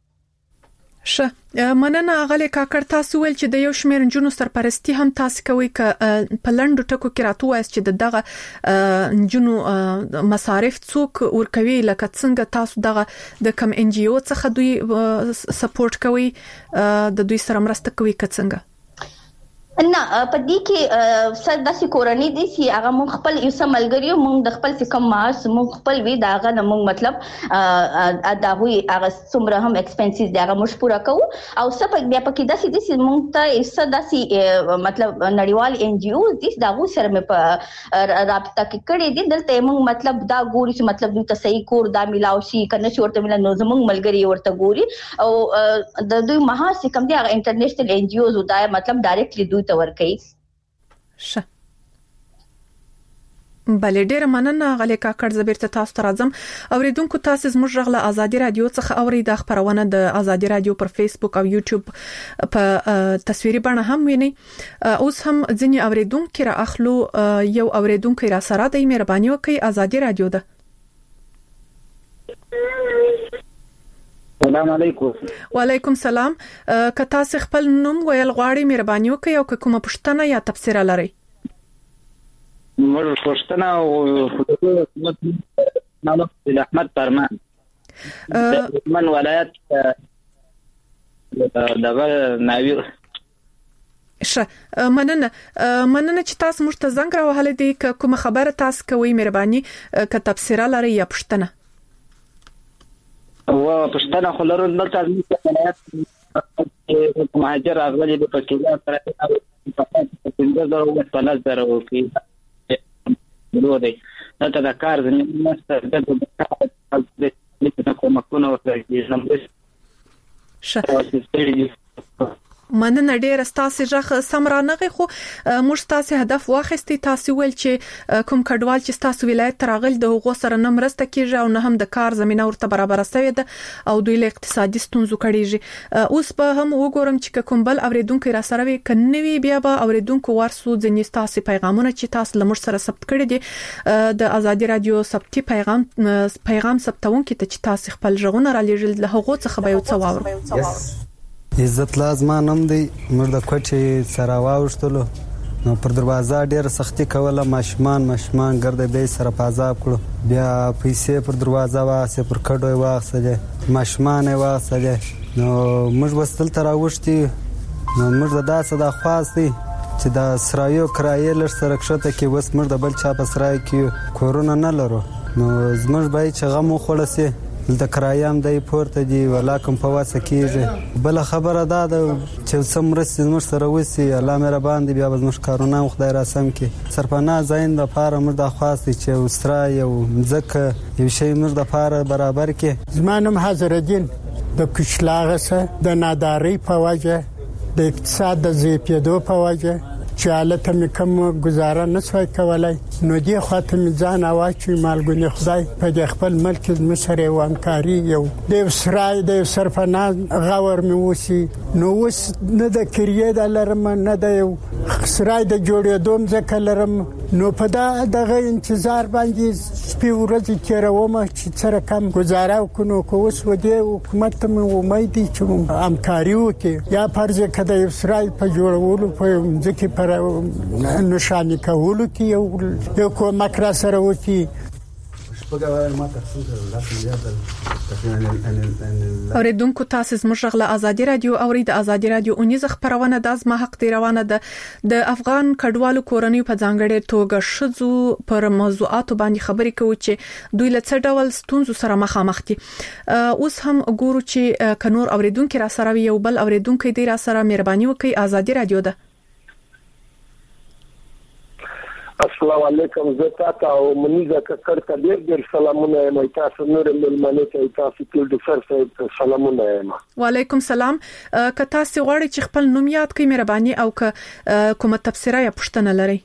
شه مننه غلې کاکړ تاسو ول چې د یو شمېر جنونو سرپرستی هم تاسو کوي ک په لندو ټکو کې راتوایس چې دغه جنونو مصارف څوک ورکوي لکه څنګه تاسو دغه د کم ان جی او څخه دوی سپورټ کوي د دوی سره مرسته کوي ک څنګه نه پدې کې سرداسي کورنۍ دي چې هغه مون خپل یو سملګریو مون د خپل کم ماس مون خپل وی داغه نه مون مطلب داوی هغه څومره هم ایکسپنسز دی هغه مش پورا کو او سپک بیا پکې داسې دي چې مون ته سرداسي مطلب نړیوال ان جی او دي داغه سره مې په رابطه کې کړې دي دلته مون مطلب دا ګوري چې مطلب دوی ته صحیح کور دا ملاو شي کنه چې ورته مل نو زمون ملګری ورته ګوري او د دوی مهاس کم دي هغه انټرنیشنل ان جی اوز دا مطلب ډایرکټلی دوی ته ورکړي شه بل ډیر مننه غلې کاکړ زبرته تاسو ته راځم اوریدونکو تاسو زموږ غږ له ازادي رادیو څخه اوري د خبرونه د ازادي رادیو پر فیسبوک او یوټیوب په تصویري بڼه هم ویني اوس هم ځینې اوریدونکو را اخلو یو اوریدونکو را سره د مهرباني وکي ازادي رادیو ده السلام علیکم وعلیکم السلام که تاسو خپل نوم ویل غواړئ مهرباني وکي او کومه پوښتنه یا تفسیر لرئ موږ پوښتنه او نام احمد فرمان من ولایت دغه ناوی شه مننه چې تاسو موږ ته زنګ راوهل دي کوم خبره تاسو کوي مهرباني که تفسیر لرئ یا پوښتنه او پښتنه خلرو دلته ولایت مهاجر اغلي د پکې سره په څنګه په نظر وکي نو دی دا د کار زمينه مستر د کومکونه ورته زموږ شه مننه ډیر تاسو ځخ سمرانغه خو موږ تاسو هدف واخستي تاسو ول چې کوم کډوال چې تاسو ولایت ترغل د هغو سره نمرسته کیږي او نه هم د کار زمينه ورته برابر شوی ده او دوی له اقتصادي ستونزو کړيږي اوس په هم وګورم چې کوم بل اوریدونکو را سره وي کنيوي بیا به اوریدونکو ورسو ځنې تاسو پیغامونه چې تاسو لمر سره ثبت کړی دي د ازادي رادیو ثبتي پیغام ثبتون کې ته چې تاسو خپل ژغونه را لېږل له هغو څخه به یو څه واورو عزت لازمان هم دی موږ د کوټې سره واوښتلو نو پر دروازه ډېر سختي کوله ماشمان ګرځي به سره پازاب کړو بیا پیسې پر دروازه واسه پر کډوي واخسله ماشمان واخسله نو موږ وستل تر اوښتي نو موږ د داسه د خواستي چې د سرایو کرایې لر سره کښته کې وس موږ د بل چا په سرای کې کورونه نه لرو نو زموږ به چې غمو خړسي د کرایام د پورته دی ولاکم په واسه کېږي بل خبره ده چې سمرس زموږ سره وسی الله مهربان دی بیا زموږ کارونه خدای را سم کې سرپنا زاین د پاره موږ د خواستي چې وسرا یو ځکه یو شی موږ د پاره برابر کې زمانم حضرت الدین د کښلاغه سره د ناداری په وجه د اقتصاد د زیاتېدو په وجه چې حالت مې کوم گزاره نشوي کولای نو دی خاطر مې ځان اواچي مالګونی خدای په خپل ملک مسره وانکاری یو د سرای د سرفناز غور مې وسی نو وس نه د کریه د لرم نه د سرای د جوړېدوم ځکه لرم نو په دغه انتظار باندې سپي ورځ کېروم چې سره کم گزاره وکړو کو اوس ودی حکومت ته امید دي چې همکاري وکړي یا فرض کړه سرای په جوړولو په ځکه پر نشانی کولو کې یو کومک را سره وتی اوریدونکو تاسو زموږ غلا ازادي رادیو اوري د ازادي رادیو اونیز خبرونه د ازما حق دی روانه د افغان کډوالو کورنۍ په ځانګړي توګه شذو پر موضوعات باندې خبرې کوي چې دوی له څه ډول ستونزو سره مخامخ دي اوس هم ګورو چې کنور اوریدونکو را سره یو بل اوریدونکو دی را سره مهرباني وکي ازادي رادیو ده السلام علیکم زه تاسو او منیزه ککر ته ډېر سلامونه یم تاسو نور ملمنه ته تاسو ټول د سره سلامونه یم وعلیکم السلام که تاسو غواړئ چې خپل نوم یاد کړئ مهرباني او که کومه تفسیر یا پوښتنه لرئ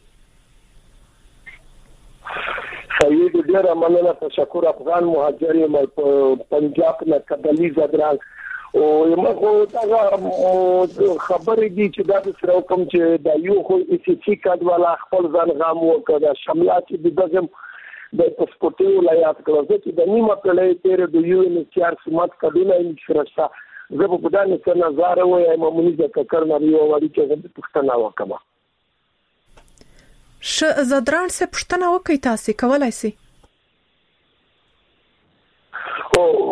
سید ډېر مننه تشکر افغان مهاجر یم پنجاب نه کډلی زدران او یمغه دا خبرې دي چې دا سره کوم چې دا یو خو سی سی کډ والا خپل ځان غام وکړه شملات دي دغه د پاسپورتي ولایت کړو چې د نیمه کړې تیر د یو ان سی آر سمات کډونه انشرستا زه په دانه څه نظر وایم مونږه ککرنه یو وړي چې پښتنه وکم زدران څه پښتنه وکي تاسو کولای شئ ګور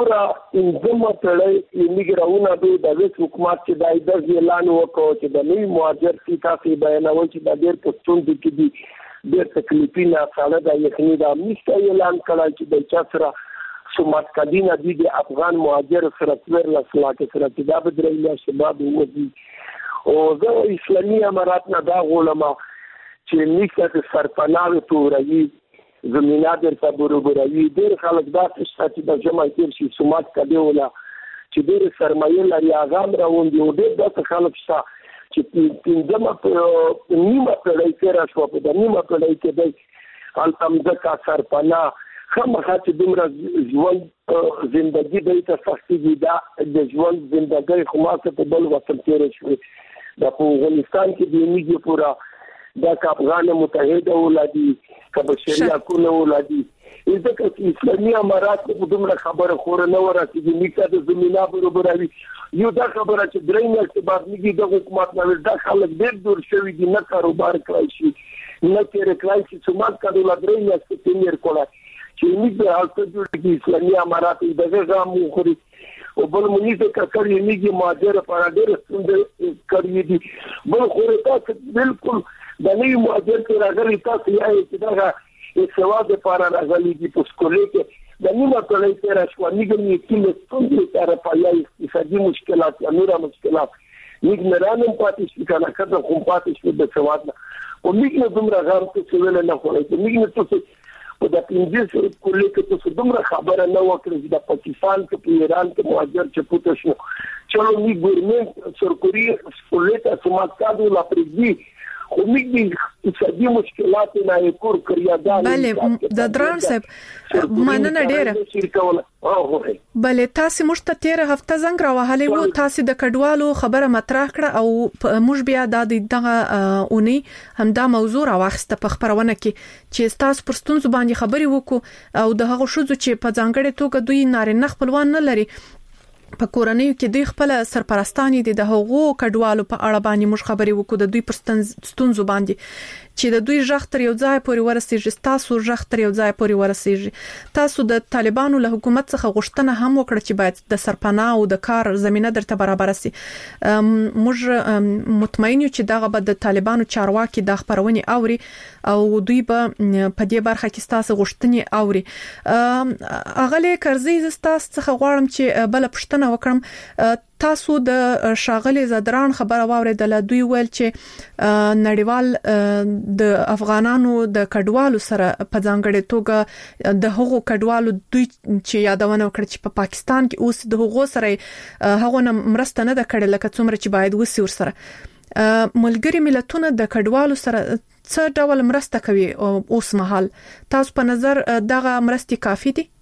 ګوره انځمه تړي ایمیګراونه د ویس حکومت چې د اعلان وکړ چې د نوي مهاجر کی تاسو بیانول چې د ډېر پښتون دي کې دي د تکلیفي نه ساده د یخني د امنیستي اعلان کړل چې د چا سره سمات کدینه دي د افغان مهاجر سره تر لاسلاک سره چې دا بدرېله شباب وځي او زه اسلامي امارات نه دا غولما چې نیکه سرپناه توري زمينه درته برابروي ډېر خلک دا چې د جمعیت شي سمات کډیولا چې ډېر سرمایه لري اغام راوندي او ډېر د خلک چې پنځمه نیمه پړای کې راشو په د نیمه پړای کې د التمزه کا سرپناه خامخا چې دومره ژوند ژوندۍ د تفصیل دي د ژوند ژوندۍ خلاصه په بل وطن کې شوی د افغانستان کې د میږي پورا د افغان متحده ولادي کبشریا کونه ولادي ځکه چې اسلامي امارات په دومره خبره خور نه ورته دي نیکه د زمينه برابروي یو دا خبره چې درېنه چې بعد میږي د حکومت نه د خلک ډېر دور شوی دي نه کاروبار کوي شي نه کېره کوي چې سمات کډو لا درېنه چې تیر کوله چې میږي حالت جوړ دي اسلامي امارات دغه غامو خوري او بل مونږ ته کړی میږي ماجر پر ډېر ستونزې کړی دي بل خوري تاسو بالکل د نوې مهاجر کې راغلي تاسو یې چې دا سوا د پارا راغلي دي په سکولې کې د نیمه پړای کې راشو نیګمې کې ستونزې سره پایای اقتصادي مشکلات یا نور مشکلات نیګمرانم پاتې شي کنه کله کوم پاتې شي د سواد نه او نیګ دومره غار ته څول نه خوري نیګ ته په د پنځه سکولې کې څه دومره خبره نه وکړي چې د پاکستان کې په ایران کې مهاجر چې پوتې شو چلو نیګ ګورنمنت سرکوري سکولې ته سمات کادو لا پرېږدي خو موږ اقتصادي مشکلات نه یې کور کړیا دا بله د دران صاحب مننه ډیره بله تاسو مشته 13 هفته زنګ راوهلې وو تاسو د کډوالو خبره مطرح کړه او موږ بیا د دغه اونۍ همدا موضوع راوخسته په خبرونه کې چې تاسو پر ستونزو باندې خبري وکړو او د هغه شوزو چې په ځانګړي توګه دوی نارینه خپلوان نه لري په کورنۍ کې دوی خپل سرپرستانی دي د هغو کډوالو په اړه باندې موږ خبري وکړو د دوی پر ستونزو باندې چې د دوی ژغ تر یو ځای پورې ورسیږي تاسو ژغ تر یو ځای پورې ورسیږي تاسو د طالبانو له حکومت څخه غوښتنه هم وکړه چې باید د سرپناه او د کار زمينه درته برابر شي موږ مطمئن یو چې دغه د طالبانو چارواکي د خبرونې اوري او دوی به په دې برخه کې تاسو غوښتنې اوري اغله کرزي تاسو څخه غواړم چې بل پښتنه وکړم تاسو د شاغلي زدران خبره واوریدل دوی ویل چې نړیوال د افغانانو د کډوالو سره په ځانګړي توګه د هغو کډوالو دوی چې یادونه وکړي چې په پاکستان کې اوس د هغو سره هغه مرسته نه د کړل لکه څومره چې باید وسی ور سره ملګری ملتونه د کډوالو سره څه ډول مرسته کوي اوس مهال تاسو په نظر دغه مرستې کافي دي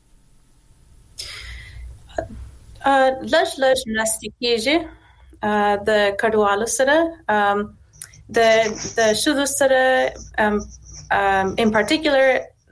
لږ مرستې کېږي د کډوالو سره د شذو سره in particular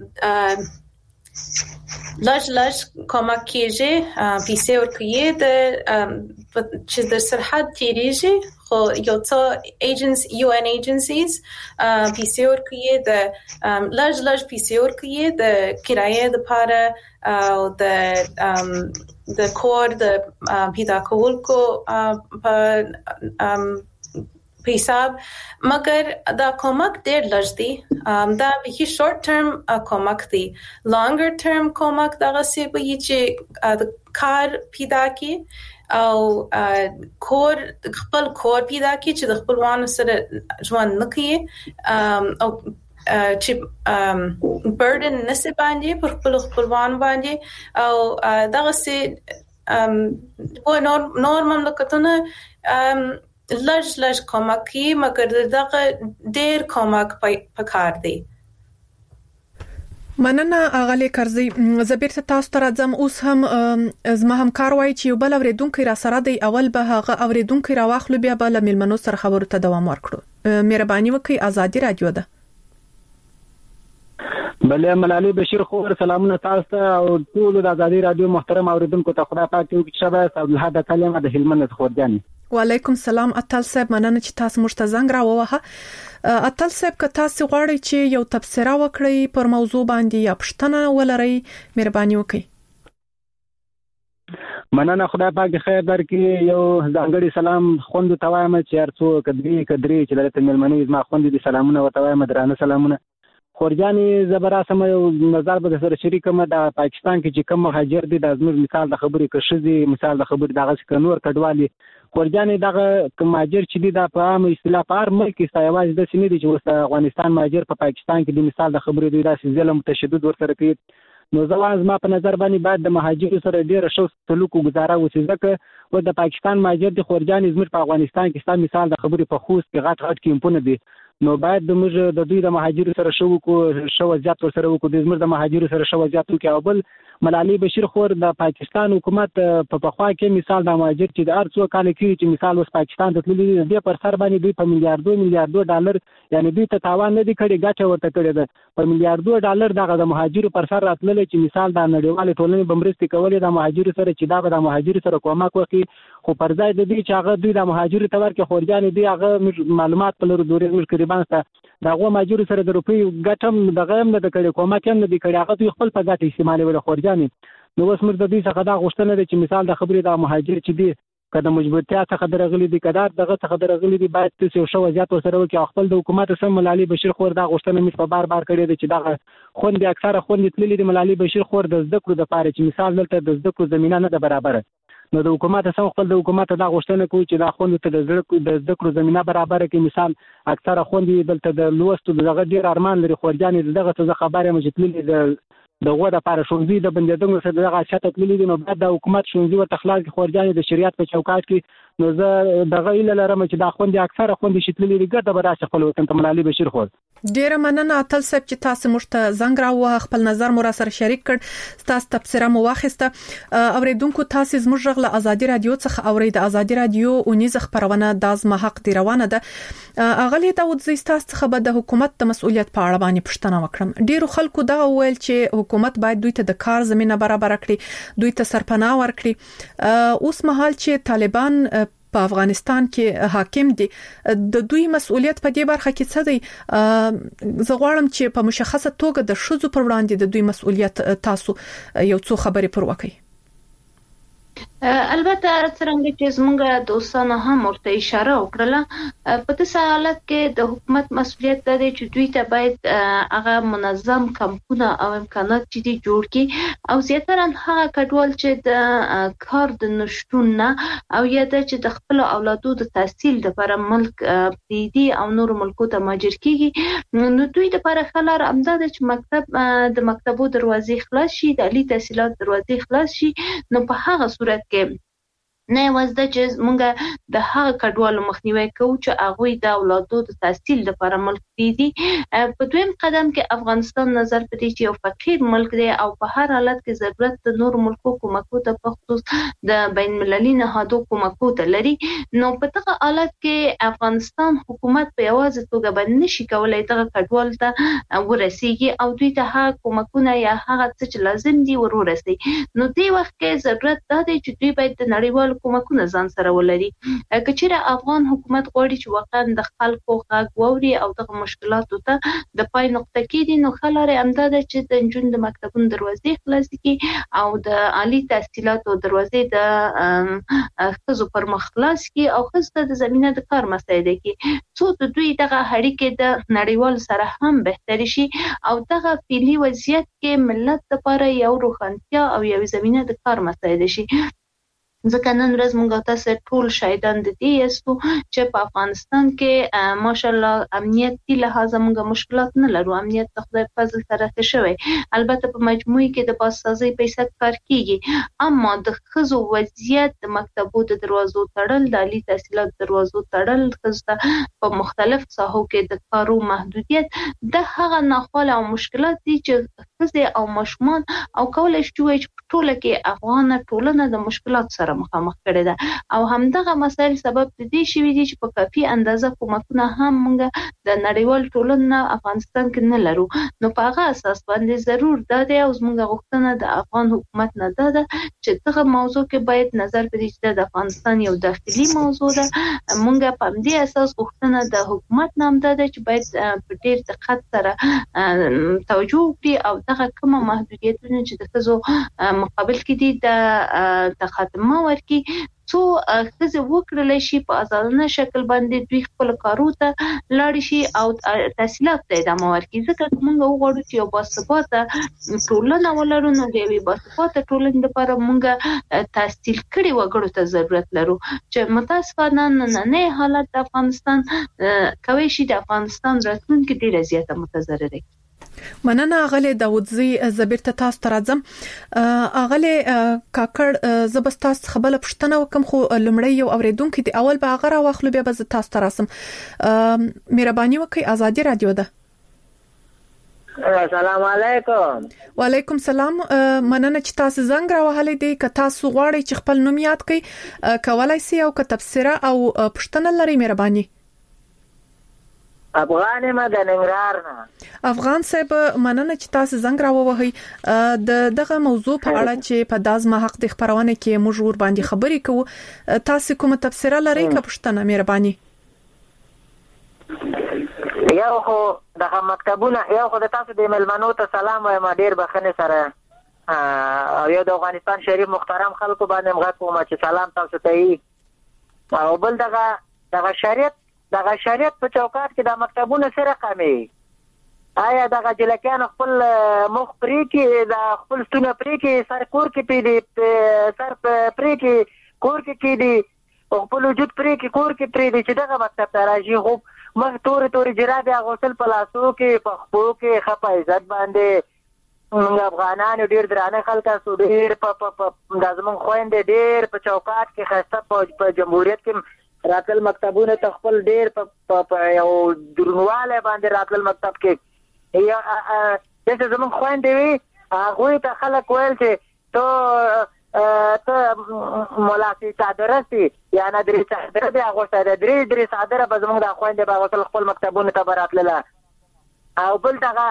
لږ کومک کېږي پیسې ورکوي د چې د سرحد تیریږي خو یو څو UN agencies پیسې ورکوي د لږ پیسې ورکوي د کرایې لپاره او د کور د پیدا کولو په حساب مگر دا کومک ډېر لږ دی دا به شورت ټرم کومک دی لانګر ټرم کومک دغه څه به چې کار پیدا کی او خپل کور پیدا کی چې د خپلوانو سره ژوند نکړي او چې burden نسه باندې پر خپل خپلوان باندې او دغه څه نور مملکتونه لږ کومک کوي مګر دغه ډېر کومک پکار دی مننه اغلی کرزي زبیرته تاسو ته راځم اوس هم زما همکار وایي چې یو بل اوریدونکو را سره دی اول به هغه اوریدونکو را واخلو بیا به ملمنو سره خبرو ته دوام ورکړو مهرباني وکړئ ازادي رادیو ده بله ملالي بشیر خور سلامونه تاسو ته او ټول د ازادي رادیو محترم اوریدونکو ته خدای پاک یو شبه عبدالحد کلمه د هلمند خورجان وعلیکم سلام اتل صاحب مننه چې تاسو مشته زنګ راووهه اتل صاحب که تاسو غواړئ چې یو تبصره وکړئ پر موضوع باندې یا پښتنه ولرئ مهرباني وکړئ مننه خدای پاک خیر درکړي. یو ځانګړي سلام خوند ته وایم چې هر څو کدري چې دلته ملمنې زما خوند دي سلامونه ورته وایم درانه سلامونه. خورجانې زبراسم یو نظر به سره شریکم د پاکستان کې چې کوم مهاجر دي د زموږ مثال د خبرې کشزي مثال د خبرې دغه څخه نور کډوالي خورجانې دغه کوم مهاجر چې دي د په عام اصطلاح په هر ملک کې سایواز د سینې دي چې وسه افغانستان مهاجر په پاکستان کې د مثال د خبرې دوی داسې ظلم تشدد ورسره کوي. نو زواز ما په نظر باندې بعد د مهاجرو سره ډیر ښه سلوک او گزاره وشي ځکه و د پاکستان مهاجر د خورجانې زموږ په افغانستان کې ستاسو مثال د خبرې په خوست کې غټ کیمپونه دي. نو باید د موږ د دوی د مهاجرو سره شو وضعیت ورسره وکړو د زموږ د مهاجرو سره شو وضعیت وکړو. او بل ملالي بشیر خور د پاکستان حکومت په پخوا کې مثال د مهاجر چې د ارڅو کال کې چې مثال اوس پاکستان ته تللی دی پر سر باندې دوی په میلیارډو ډالر یعنی دوی ته تاوان نه دی کړی ګټه ورته کړی ده په میلیارډو ډالر دغه د مهاجرو پر سر راتلل چې مثال د نړیوال ټولنې بمرستي کولې د مهاجرو سره چې دا به د مهاجرو سره کومک وکړي. خو پر ځای د دې چې هغه دوی د مهاجرو ته ورکړي خورجانې دی هغه معلومات په لور دورې موږ قریبان سره دغه مهاجرو سره د روپی ګټم دغه هم نه کړي کومک هم نه دی کړي هغه دوی خپل په ګټه استعمالوي خورجانې. نو اوس موږ د دې څخه دا غوښتنه ده چې مثال د خبرې د مهاجر چې دی کله مجبورتیا څخه درغلي دي کدار دغه څخه درغلي دي باید تاسو یو شو وضعیت ورسره وکړي. خپل د حکومت سم ملالي بشیر خور دا غوښتنه مې په بار کړې ده چې دغه خوند اکثره خوند تللی دي ملالي بشیر خور د زده کړو د پاره چې مثال دلته د زده کړو زمينه نه ده برابره. نو د حکومت سم خپل د حکومت دا غوښتنه کوي چې دا خوند ته د زده کړو زمينه برابره کړي. مثال اکثره خوند دلته د لوستو دغه ډیر ارمان لري خورجانې دغه څه خبره مجتللی دغه د لپاره شونځي د بندیدونکو سره دغه شاته تللی دي. نو بعد د حکومت شونځي او تخلاص خورجانې د شریعت په چوکاټ کې نو زه دغه ایله لرم چې دا خوندې اکثره خوندې شتللی دي ګټه به راشي خپل وطن ته ملالي بشیر خور. ډیره مننه اتل صاحب چې تاسو موږ ته زنګ راوه خپل نظر مو را سره شریک کړ تاسو تبصره مو واخیسته. اوریدونکو تاسو زموږ غږ له ازادي رادیو څخه اورید ازادي رادیو اونیز خبرونه د ازما حق دی روانه ده. اغلی داود زیستاس څخه به د حکومت د مسؤلیت په اړه باندې پوښتنه وکړم. ډیرو خلکو دا ویل چې حکومت باید دوی ته د کار زمينه برابر کړي دوی ته سرپناه ورکړي. اوس مهال چې طالبان په افغانستان کې حاکم دي د دوی مسؤلیت په دې برخه کې څه دی؟ زه غواړم چې په مشخصه توګه د شذو پر وړاندې د دوی مسؤلیت تاسو یو څو خبرې پر وکړئ. البته څنګه چې زموږ دوستانو هم ورته اشاره وکړه په دې حالت کې د حکومت مسؤلیت دی چې دوی ته باید هغه منظم کمپونه او امکانات چې دي جوړ کړي او زیاتره هغه کډوال چې د کار د نشټون نه او یا چې د خپل اولادو د تحصیل لپاره ملک پریدي او نور ملکو ته مهاجر کیږي نو دوی لپاره خلار امداد چې مکتب د مکتبو دروازې خلاص شي د عالی تحصیلات دروازې خلاص شي نو په هغه صورت کې نه وځي چې مونږ د هغه کډوالو مخنیوي کوو چې هغه د اولادو د تحصیل لپاره ملک دي. په دویم قدم کې افغانستان نظر پدې چې یو فقیر ملک دی او په هر حالت کې ضرورت د نور ملکو کومکو ته په خصوص د بین المللي نهادو کومکو ته لري. نو په دغه حالت کې افغانستان حکومت په یوازې توګه باندې نشي کولای دغه کډوال ته ورسیږي او دوی ته هغه کومکونه یا هغه څه چې لازم دي ورورسي. نو دې وخت کې ضرورت دا دی چې دوی باید د نړیوال کومکونه ځان سره ولري. کچېره افغان حکومت غواړي چې واقعا د خلکو غږ واوري او دغه مشکلاتو ته د پای نقطه کېږي نو خلاره امداد چې د جون د مکتبونو دروازې خلاص کړي او د عالی تحصیلاتو دروازې د خزو پر مخ خلاص کړي او خزته د زمينه د کار مساعده کړي څو د دوی دغه اړیکې د نړیوال سره هم بهتري شي او دغه فعلی وضعیت کې ملت لپاره یو روښانتیا او یو زمينه د کار مساعده شي. ځکه نن ورځ موږ تاسو ټول شاهدان د دې یاستو چې په افغانستان کې ماشاءالله امنیتي لحاظه موږ مشکلات نه لرو. امنیت د خدای فضل سره ښه شوی البته په مجموعي کې د بازسازي پیسې کار کیږي اما د خزو وضعیت د مکتبو د دروازو تړل د عالی تحصیلات دروازو تړل خزته په مختلف ساحو کې د کارو محدودیت د هغه ناخواله او مشکلات دي چې خزه او مشمون او کولای شي چې ټوله کې افغان ټولنه د مشکلات سره سره مخامخ کړي ده او همدغه مسایل سبب د دې شوي دي چې په کافي اندازه کومکونه هم موږ د نړیوال ټولنې افغانستان کې نه لرو. نو په هغه اساس باندې ضرور ده او زموږ غوښتنه د افغان حکومت نه ده چې دغه موضوع کې باید نظر پرې چې د افغانستان یو داخلي موضوع ده. موږ په دې اساس غوښتنه د حکومت نام ده چې باید په ډیر دقت سره توجه وکړي او دغه کومه محدودیتونه چې د ښځو مقابل کې دي د خاتمه ورکړي څو ښځې وکړلی شي په ازادانه شکل باندې دوی خپل کارو ته لاړ شي او تحصیلات ته ادامه ورکړي. ځکه موږ وغواړو چې یو باثباته ټولنه ولرو نو د یوې باثباته ټولنې لپاره موږ تحصیل کړي وګړو ته ضرورت لرو چې متاسفانه نننی حالت د افغانستان کوي شي د افغانستان راتلونکي ډیره زیاته متضرره کوي. مننه اغلی داودزی زبیرته تاسو ته راځم. اغلی کاکړ زبستاس خبره پښتنه وکم خو لمړی یو اوریدونکو دی اول به هغه راوخلو بیا به تاسو ته راسم. مهرباني وکړئ ازادي رادیو ده. السلام علیکم. وعلیکم السلام. مننه چې تاسو زنګ راوهلې دي که تاسو غواړئ چې خپل نوم یاد کړئ کولای شئ او که تبصره او پښتنه لري مهرباني. افغان ما د ننګرهار نه. افغان صاحب مننه چې تاسو زنګ راووهئ د دغه موضوع په اړه چې په دازما حق د خبرونه کې موږ ور باندې خبرې کوو تاسو کومه تبصره لرئ که پښتنه مهرباني؟ یو خو دغه مکتبونه یو خو د تاسو د ملمنو ته سلام وایم ډیر بخنه سره او یو د افغانستان شریف محترم خلکو باندې موږ کوم چې سلام تاسو ته یې او بل دغه شریعت په چوکاټ کې د مکتبونو سره کمي آیا دغه جلکیان خپل مخ پرې کې د خپل ستونه پرې کې سر کور کې پیډي سر پرې کې کور کې دي او خپل وجود پرې کې کور کې پرې دي چې دغه مکتب ته راشي خو موږ توري جرابې غوسل په لاسو کې په خپو کې خپه عزت باندې موږ افغانان ډیر درانه خلک اسو ډیر په د زمون خويندې ډیر په چوکاټ کې خسته په جمهوریت کې راتل مکتبونه تخپل ډیر په یو درنواله باندې راتل مکتب کې یا چې زمون خويندې وي هغه ته خلک ویل چې ته مولاتي صادرتي یا نه درې صادره دی هغه سره درې صادره به زمون د خويندې به وصل خپل مکتبونه ته براتله او بل دغه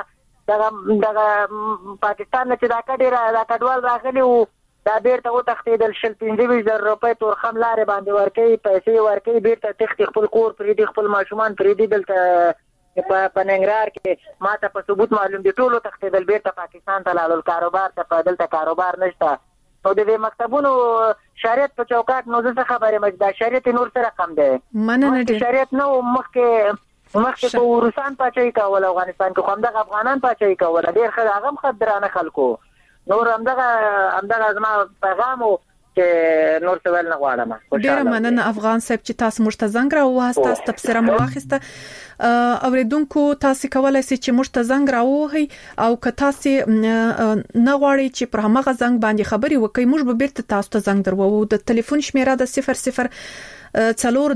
پاکستان چې دا کډوال راغلي وو دا بیرته و تختیدل 15,000 روپۍ تورخم لارې باندې ورکوي پیسې ورکوي بیرته تختی خپل کور پریدي خپل ماشومان پریدي دلته په ننګرهار کې ماته په ثبوت معلوم دي ټولو تختیدل بیرته پاکستان ته لاړل کاروبار ته په دلته کاروبار نشته او د دې مکتبونو شریعت په چوکاټ نو څه خبره مګ دا شریعت نور سره کم دی مننه دي شریعت نو مخکې په ورسان پاچای کول افغانستان کې هم د افغانان پاچای کول ډیر هغه مخدرانه خلکو نور همدغه زما پیغام چې نور څه ول نه غواړم. ډیر مننه افغان صاحب چې تاسو مرتزنګ را واسطه تبصره مو واخیسته اوریدونکو تاسو کولای شئ چې مرتزنګ را وهي او که تاسو نه غواړئ چې پر هغه زنګ باندې خبري وکړئ موږ به بیرته تاسو ته زنګ درو د ټلیفون شمیره د 00 څلور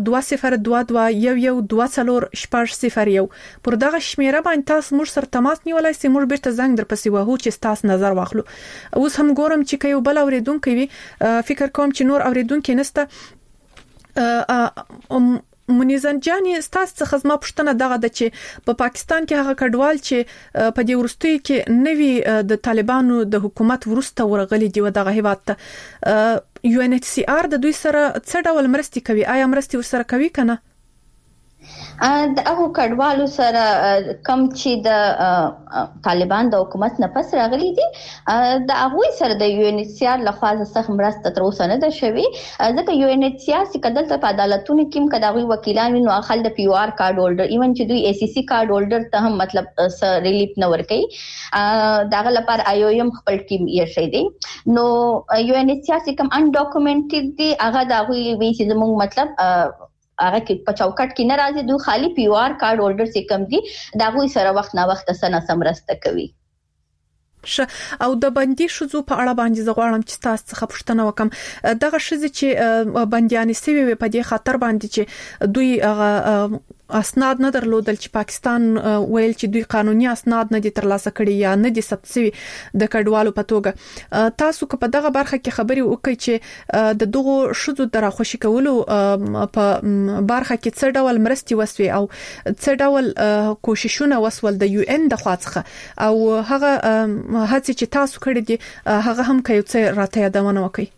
202240 پر دغه شمیره باندې تاسو موږ سره تماس نیولای شئ موږ بیرته زنګ در پسې وهو چې تاسو نظر واخلو. اوس هم ګورم چې یو بل اوریدونکو وي فکر کوم چې نور اوریدونکو نسته منیزن جانی تاسو څخه زما پښتنه دغه د چې په پاکستان کې هغه کډوال چې په دې ورستۍ کې نوي د طالبانو د حکومت ورسته ورغلي دی دغه هیواد ته UNHCR د دوی سره څه ډول مرستي کوي آیا مرستي ورسره کوي کنه؟ د هغه کډوالو سره کم چې د طالبان د حکومت نه پس راغلي دي د هغه سره د UNHCR لخوا څخه مرسته تر اوسه نه ده شوی ځکه UNHCR چې کدل ته عدالتونو کې کداوی وکیلان نو خل د PR کارت هولډر ایون چې دوی ACC کارت هولډر ته هم مطلب ریلیف نه ورکي داغه لپاره IOM خپل ټیم یې شي دي نو UNHCR چې کوم ان ډاکومنټډ دي هغه دا وی چې زموږ مطلب هغه کې په چوکاټ کې ناراضي دوی خالی PR کارت هولډر چې کم دي دا غوي سره وخت نه وخت سره سمرسته کوي. او د بندي شذو په اړه باندې زغواړم چې تاسو څخه پوښتنه وکم دغه شذ چې بنديان سوي په دې خاطر باندې چې دوی اسناد نه درلودل چې پاکستان ویل چې دوی قانوني اسناد نه دي ترلاسه کړي یا نه دي ثبت شوی د کډوالو په توګه. تاسو که په دغه برخه کې خبري وکړئ چې د دغه شذو درخوشي کولو په برخه کې څه ډول مرستي وسوي او څه ډول کوششونه وسول د یو ان د خواڅخه او هغه هڅه چې تاسو کړې دي هغه هم کوي څه راته یادونه وکړي.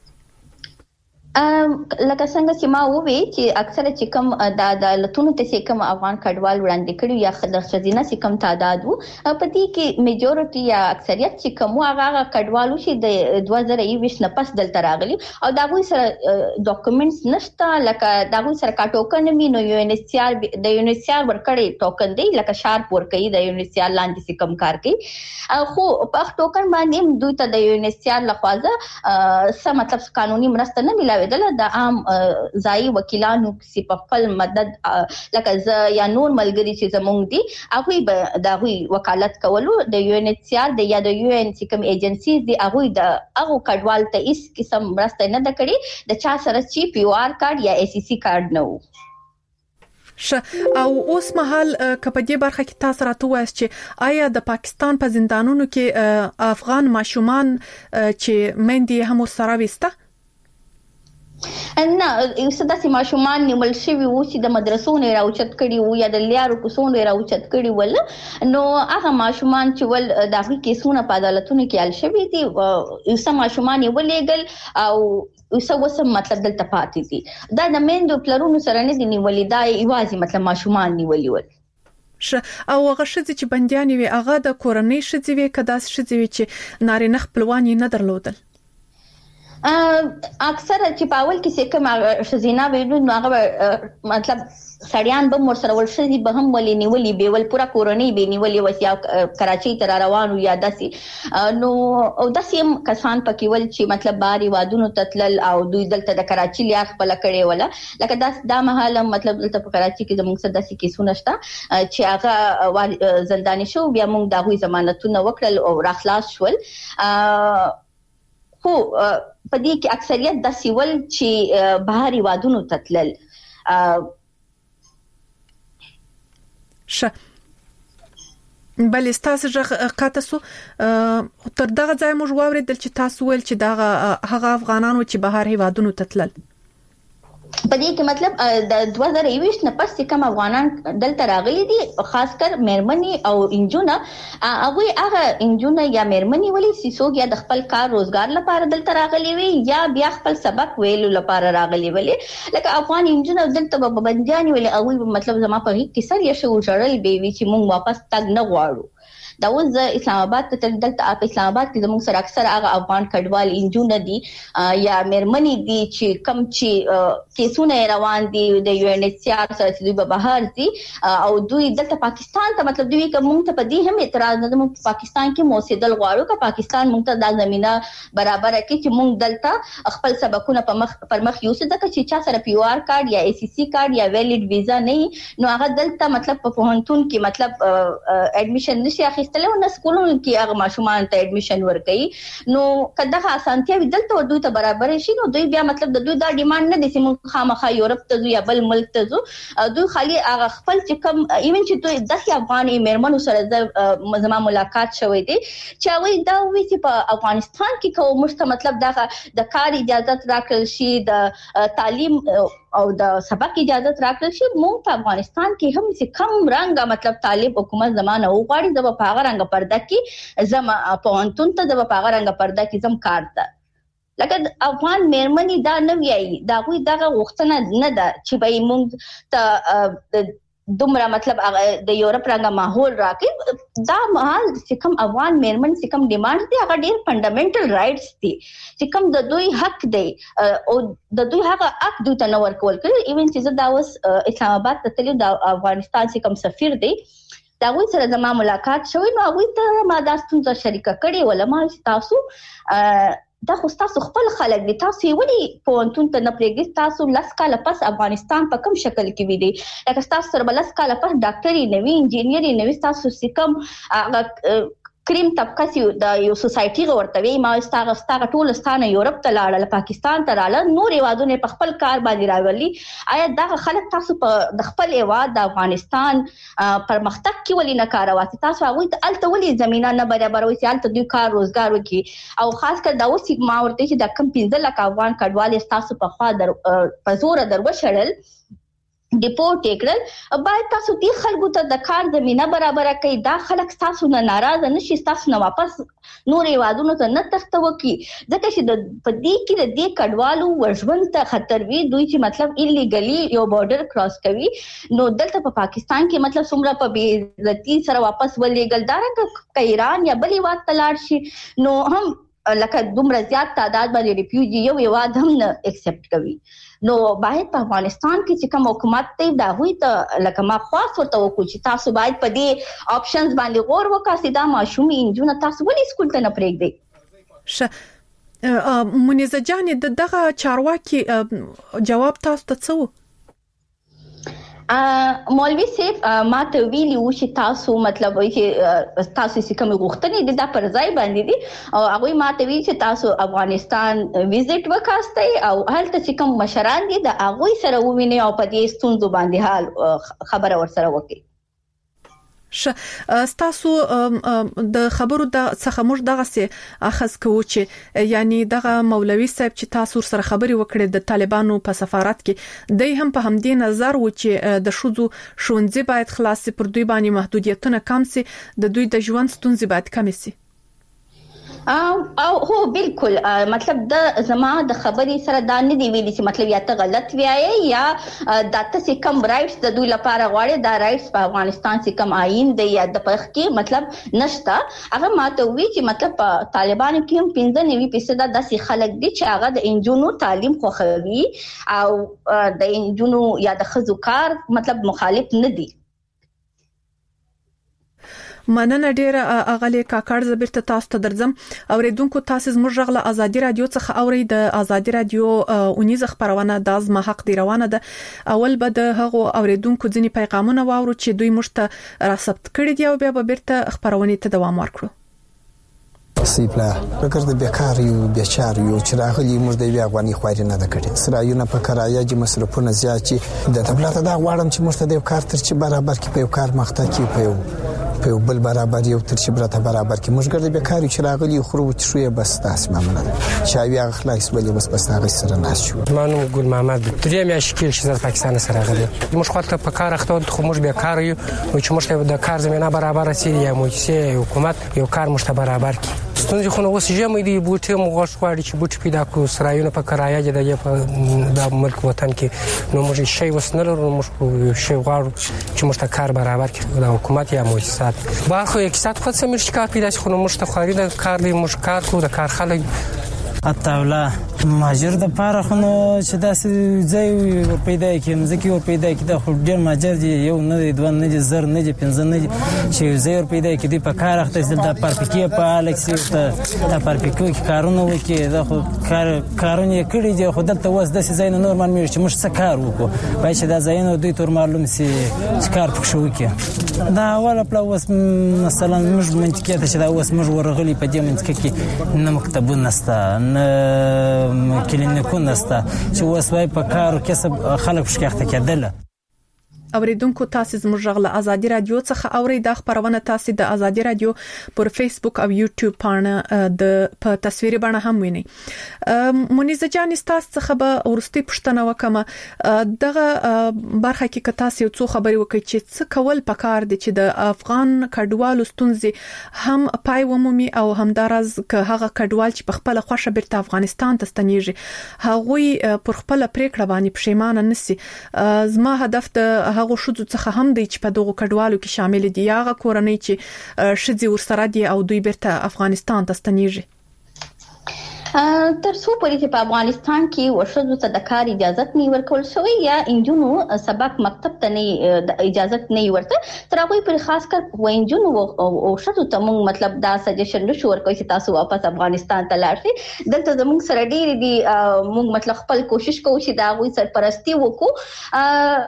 لکه څنګه چې ما ووی چې اکثره چې کوم د لتون ته کوم افغان کډوال وړاندې کړي یا د خزینه چې کوم تعداد وو په دې کې میجورټي یا اکثریت چې کوم هغه کډوالو چې د 2020 نه پس دلته راغلي او دا غوي سره ډاکومېنټس نشته لکه دا غوي سره کا ټوکن مینو یو ان ایس سی آر د یو ان ایس سی آر ورکړي ټوکن دی لکه شارپ ورکړي د یو ان ایس سی آر لاندې چې کوم کار کوي خو په ټوکن باندې دوی ته د یو ان ایس سی آر لخوا څه مطلب قانوني مرسته نه ملاوي د عام ځای وکیلانو چې په خپل مدد لکه ز یا نور ملګری چې زمونږ دي هغه به د هغه وکالت کولو د یو ان ایچ سی آر د یا د یو ان سی کوم ایجنسی دي هغه د هغه کډوال ته هیڅ قسم مرسته نه د کړي د چا سره چې پی او آر کارت یا ای سی سی کارت نه وو. او اوس مهال کپدې برخه کې تاسو راته وایي چې آیا د پاکستان په زندانونو کې افغان ماشومان چې مندي هم سره وسته نه یو څه داسې ماشومان نیول شوي وو چې د مدرسو نه راوچت کړي وو یا د لیارو کوڅو نه راوچت کړي ول نو هغه ماشومان چې ول د هغې کیسونه په عدالتونو کې حل شوي دي یو څه ماشومان یې ولېږل او یو څه وسم مطلب دلته پاتې دي دا د میندو پلرونو سره نه دي نیولي دا یوازې مطلب ماشومان نیولي ول. او هغه شذ چې بنديان وي هغه د کورنۍ شذ وي کداس شذ وي چې نارینه خپلوان یې نه درلودل. اکثر چې پاول کې کوم شزینا وینو نو هغه مطلب سړیان به مر سره ورشي به هم ولې نیولې به ول پورا کورنۍ به نیولې وسیا کراچۍ ته روانو یا داسي نو او داسي کسان پکې ول چې مطلب باري وادونو تتلل او دوی دلته د کراچۍ لیا خپل کړي ولا لکه دا محل مطلب دلته په کراچۍ کې زموږ سره داسي کیسونه شته چې هغه زنداني شو بیا موږ د هغوی ضمانتونه وکړل او راخلاص شول خو په دې کې اکثریت د سیول چې بهاري وادونو تتلل بل تاسو قاته سو تر دغه ځای موږ واوریدل چې تاسو ول چې دغه هغه افغانانو چې بهر هیوادونو تتلل په دې کې مطلب د 2020 نه پس کوم افغانان دلته راغلي دي خاص کر مېرمنې او انجونه هغه انجونه یا مېرمنې ولې سیسوګ یا د خپل کار روزګار لپاره دلته راغلي وي یا بیا خپل سبق ویلو لپاره راغلي وي لکه افغان انجونه دلته به بنديان وي او مطلب زما په کې سر یې شو جوړل به وي چې موږ واپس تګ نه غواړو دا وز اسلام آباد ته دلته په اسلام آباد کې زموږ سره اکثر هغه افغان کډوال انجونه دي یا مېرمنې دي چې کم چې کیسونه روان دي د یو ان ایچ سی آر سره چې دوی به بهر دي او دوی دلته پاکستان ته مطلب دوی کوم ته په دې هم اعتراض نه موږ پاکستان کې موسیدل غواړو که پاکستان موږ ته د زمينه برابر کړي چې موږ دلته خپل سبقونه پر مخ یوسو د چې چا سره پی او آر کارت یا ای سی سی کارت یا ویلیډ ویزا نه نو هغه دلته مطلب په پوهنتون کې مطلب اډمیشن نشي اخیستل او سکولونو کې هغه ماشومان ته اډمیشن ورکړي نو کله اسانتیا دلته دوی ته برابر شي نو دوی بیا مطلب د دوی دا ډیماند نه دي چې موږ خامخا یورپ ته ځو یا بل ملک ته ځو دوی خالي هغه خپل چې کوم ایون چې دوی د افغاني مېرمنو سره زما ملاقات شوې دي چې وایي دا وایي چې په افغانستان کې کوم مشته مطلب د کار اجازه راکړل شي د تعلیم او د سبق اجازه راکړل شي موږ په افغانستان کې هم چې کم رنګ مطلب طالب حکومت زمانه وغواړي د په هغه رنګ پرده کې زما پونتون ته د په هغه رنګ پرده کې زم کار ده لکه افغان مېرمنې دا نه ویایي دا غوي دغه وختونه نه ده چې به موږ ته دومره مطلب د یورپ رنګه ماحول راکې دا مهال چې کوم افغان مېرمن چې کوم ډیماند دي هغه ډېر فندامنټل رائټس دي چې کوم د دوی حق دی او د دوی هغه حق دوی ته نه ورکول کېږي ایون چې زه دا اوس اسلام آباد ته تللی د افغانستان چې کوم سفیر دی دا غوي سره زما ملاقات شوی نو هغوی ته ما دا ستونزه شریکه کړې وله ما چې تاسو دا خو تاسو خپل خلک دي تاسو یې ولې پوهنتون ته نه پرېږدئ تاسو 10 کاله پس افغانستان په کوم شکل کې وي دي لکه تاسو سره 10 کاله پس ډاکټر یې نوي انجینیر یې نوي تاسو سکم کریم طبقه چې د یو سوسايټي ورته وي ما ستاسو ټول ستانه یورپ ته لاړل پاکستان ته لاړل نور یوادونه په خپل کار باندې راولي آیا دا خلک تاسو په د خپل یواد د افغانستان پرمختګ کې ولې نه کاروي تاسو هغه ته الته ولې زمينه نه برابروي چې الته دوی کار روزګار وکي او خاص کر دا اوس ما ورته چې د کم 15 لک افغان کډوال تاسو په خوا په زور دروشړل ډیپورټ کړل باید تاسو دې خلکو ته د کار زمينه برابر کړئ دا خلک تاسو نه ناراض نشي تاسو نه واپس نورې وادونو ته نه تختو کی ځکه چې د پدې کې د دې کډوالو ورژوند ته خطر وي دوی چې مطلب ایلیګلی یو بارډر کراس کوي نو دلته په پاکستان کې مطلب څومره په بې عزتي سره واپس ولېګل دارنګ ایران یا بلې واد تلاړ شي نو هم لکه دومره زیات تعداد باندې ریفیوجی یو واد هم نه ایکسپټ کوي نو باید په افغانستان کې چې کوم حکومت ته دا وي ته لکه ما خاص ورته وکړو چې تاسو باید په دې آپشنز باندې غور وکړئ دا ماشومې انجونه تاسو ولې سکول ته نه پرېږدئ منیزه جان دغه چارواکي جواب تاسو ته څه مولوی صاحب ما ته ویلی و چې تاسو مطلب چې تاسو چې کوم غوښتنې دي دا پر ځای باندې دي او هغه ما ته ویل چې تاسو افغانستان ویزټ وکاستئ او هلته چې کوم مشران دي دا هغه سره وویني او په دې ستونزو باندې حال خبره ورسره وکړي تاسو د خبرو د څخه موږ دغه سي اخذ کوو چې یعنی دغه مولوی صاحب چې تاسو سره خبري وکړي د طالبانو په سفارت کې دای هم په همدې نظر و چې د شوزو شونځي باید خلاص پر دوی باندې محدودیتونه کم سي د دوی د ژوند ستونزې باید کم سي او هو بالکل مطلب د زما د خبرې سره دا نه دی ویلي چې مطلب یا ته غلط وایې یا د تاسو کم رائټس د دوی لپاره غواړي دا رائټس په افغانستان کې کم آئین دی یا د پخ کې مطلب نشته هغه ماته وی چې مطلب طالبانو کې هم 95% داسې خلک دي چې هغه د انجونو تعلیم خوښوي او د انجونو یا د خزو کار مطلب مخالف نه دي مننه ډیره اغلی کاکړ زبرته تاسو ته درځم اوریدونکو تاسو زموږ غږ له ازادي رادیو څخه اوري د ازادي رادیو اونیز خبرونه د ازما حق دی روانه ده اول به د هغو اوریدونکو ځینی پیغامونه واورو چې دوی مشته را ثبت کړي دي او بیا به بیرته خبرونه ته دوام ورکړو سیپلا فکر د بیکار یو بیچار یو چې راغلی موږ د افغاني خواري نه د کړي سرایونه په کرایه چې مصرفونه زیات چې د دولت دا غواړم چې موږ ته د کار تر چې برابر کې په کار مخته کې په بل برابر یو تر چې برته برابر کې موږ ګرځي بیکاری چې راغلی خو چې شوې بس تاسو معاملې چې بیا خلاص ولې بس هغه سره ناس شو مانو ګل محمد درې میاشتې کې چې پاکستان سره راغلی موږ خو ته په کار اخته خو موږ بیکار یو چې موږ ته د کار زمينه برابر سي یا موږ حکومت یو کار موږ ته برابر کی ستونزې خو نو اوس جمع دي بوټي موږ غواړي چې بوټي پیدا کو سرایونه په کرایه د ملک وطن کې نو موږ شی وسنلو موږ شی غواړو چې موږ ته کار برابر کړي د حکومت یا مؤسسات باخو اقتصاد خو څه مشکل پیدا شي خو موږ ته خاري د کار دی موږ کار کو د کار خلک اطاوله ماجر د پاره خو چې داسې ځای ور پیدا کړي مزکی ور پیدا کړي د خو ډیر ماجر دی یو نه دی دوه نه دی زر نه دی 15 نه دی چې ځای ور پیدا کړي په کار اخته د پارپکی په الکسي ته د پارپکی کارونه وکړي د خو کارونه کړي دی خو دلته وس د ځای نه نورمال مې چې موږ څه کار وکړو پای چې دا ځای نه دوی تور معلوم سي چې کار پکښو وکړي دا اوله پلاوس مثلا موږ منطقه ته چې دا اوس موږ ورغلي په دې منطقه کې نه مکتبونه نسته کلینیکونه نسته چې وسوي په کار او کسب خلک شکایت کېدل اوریدونکو تاسو زموږ غږ له ازادي رادیو څخه اوري د خبرونه تاسو د ازادي رادیو پر فیسبوک او یوټیوب باندې په تصویري باندې هم ویني منیزه جان تاسو څخه به ورستي پښتنه وکم دغه برخه کې تاسو یو څو خبري وکړي چې څه کول پکار دي چې د افغان کډوالو ستونزې هم پای ومومي او همدارز که هغه کډوال چې په خپل خوښه بیرته افغانستان ته ستنیږي هغه پر خپل پریکړه باندې پښیمانه نشي زما هدف د هغه شوزو څخه هم دی چې په دغه کډوالو کې شامل دي هغه کورنۍ چې شذي ورسره دي او دوی بیرته افغانستان ته ستنیږي تر څو پورې چې په افغانستان کې ورشدو ته د کار اجازه نه ورکول شوی یا انجونو سبق مکتب ته نه اجازه نه ورته تر هغه پر خاص کر وینجونو او شدو ته موږ مطلب دا سجیشن نشو ورکوي چې تاسو واپس افغانستان ته لاړ شئ دلته زموږ سره ډیر دي موږ مطلب خپل کوشش کوو چې دا غوي سرپرستی وکړو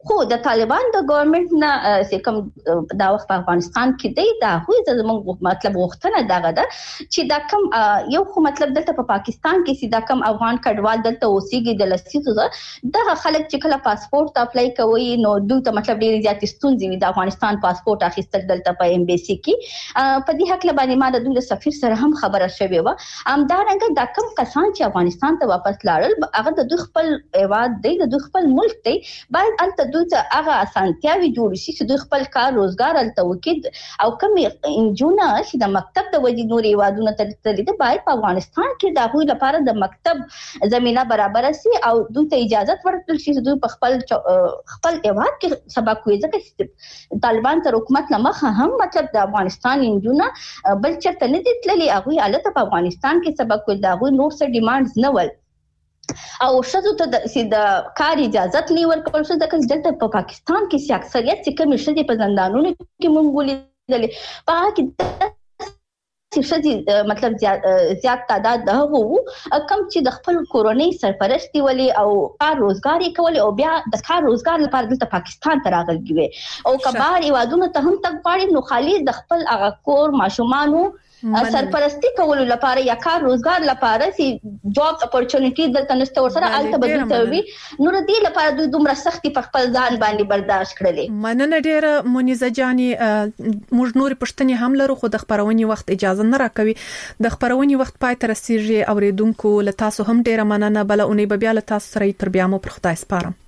خو د طالبان د ګورنمنت نه کوم دا وخت په افغانستان کې دی دا خو زموږ مطلب غوښتنه دغه ده چې دا کوم یو خو مطلب دلته په پاکستان کې سیدا کوم افغان کډوال دلته اوسېږي د لسیزو دغه خلک چې کله پاسپورت اپلای کوي نو دوی ته مطلب ډېر زیات ستونزې وي د افغانستان پاسپورت اخیستل دلته په ایمبیسي کې په دې حق باندې ما د دوی سفیر سره هم خبره شوې و همدارنګه دا کوم کسان چې افغانستان ته واپس لاړل هغه د دوی خپل ایواد دی د دوی خپل ملک دی باید الته دوی ته هغه اسانتیاوي جوړ شي چې دوی خپل کار روزګار الته وکړي او کوم انجونه چې د مکتب د وجې نور ایوادونه تللي دي باید په افغانستان کې د هغوی لپاره د مکتب زمينه برابر شي او دوی ته اجازه ورکړل شي چې دوی په خپل ایواد کې سبق وایي ځکه طالبان تر حکومت لمخه هم مطلب د افغانستان انجونه بل چرته نه دي تللي هغوی الته په افغانستان کې سبق وایي د هغوی نور څه ډیمانډز نه ول او شذو ته د کار اجازه نه ورکول شو ځکه دلته په پاکستان کې چې اکثریت چې کوم شذې په زندانونو کې مونږ ولیدل په کې چې مطلب زیات تعداد ده وو کم چې د خپل کورونی سرپرستی ولي او کار روزګار کول او بیا د کار روزګار لپاره د پاکستان ته راغلي وي او کبار ایوادونو ته هم تک پاړي نو خالي د خپل هغه کور ماشومانو سرپرستی کول لپاره یا کار روزګار لپاره سي جاب اپورچونټی دلته نشته ورسره الته بدلته وي نو دې لپاره دوی دومره سختي په خپل ځان باندې برداشت کړلې مننه ډیره مونیزه جاني موږ نور پښتني هم لرو خو د خبرونې وخت اجازه نه راکوي د خبرونې وخت پای تر رسیدي اوریدونکو له تاسو هم ډیره مننه بل اونۍ به بیا له تاسو سره تر بیا مو پر خدای سپارم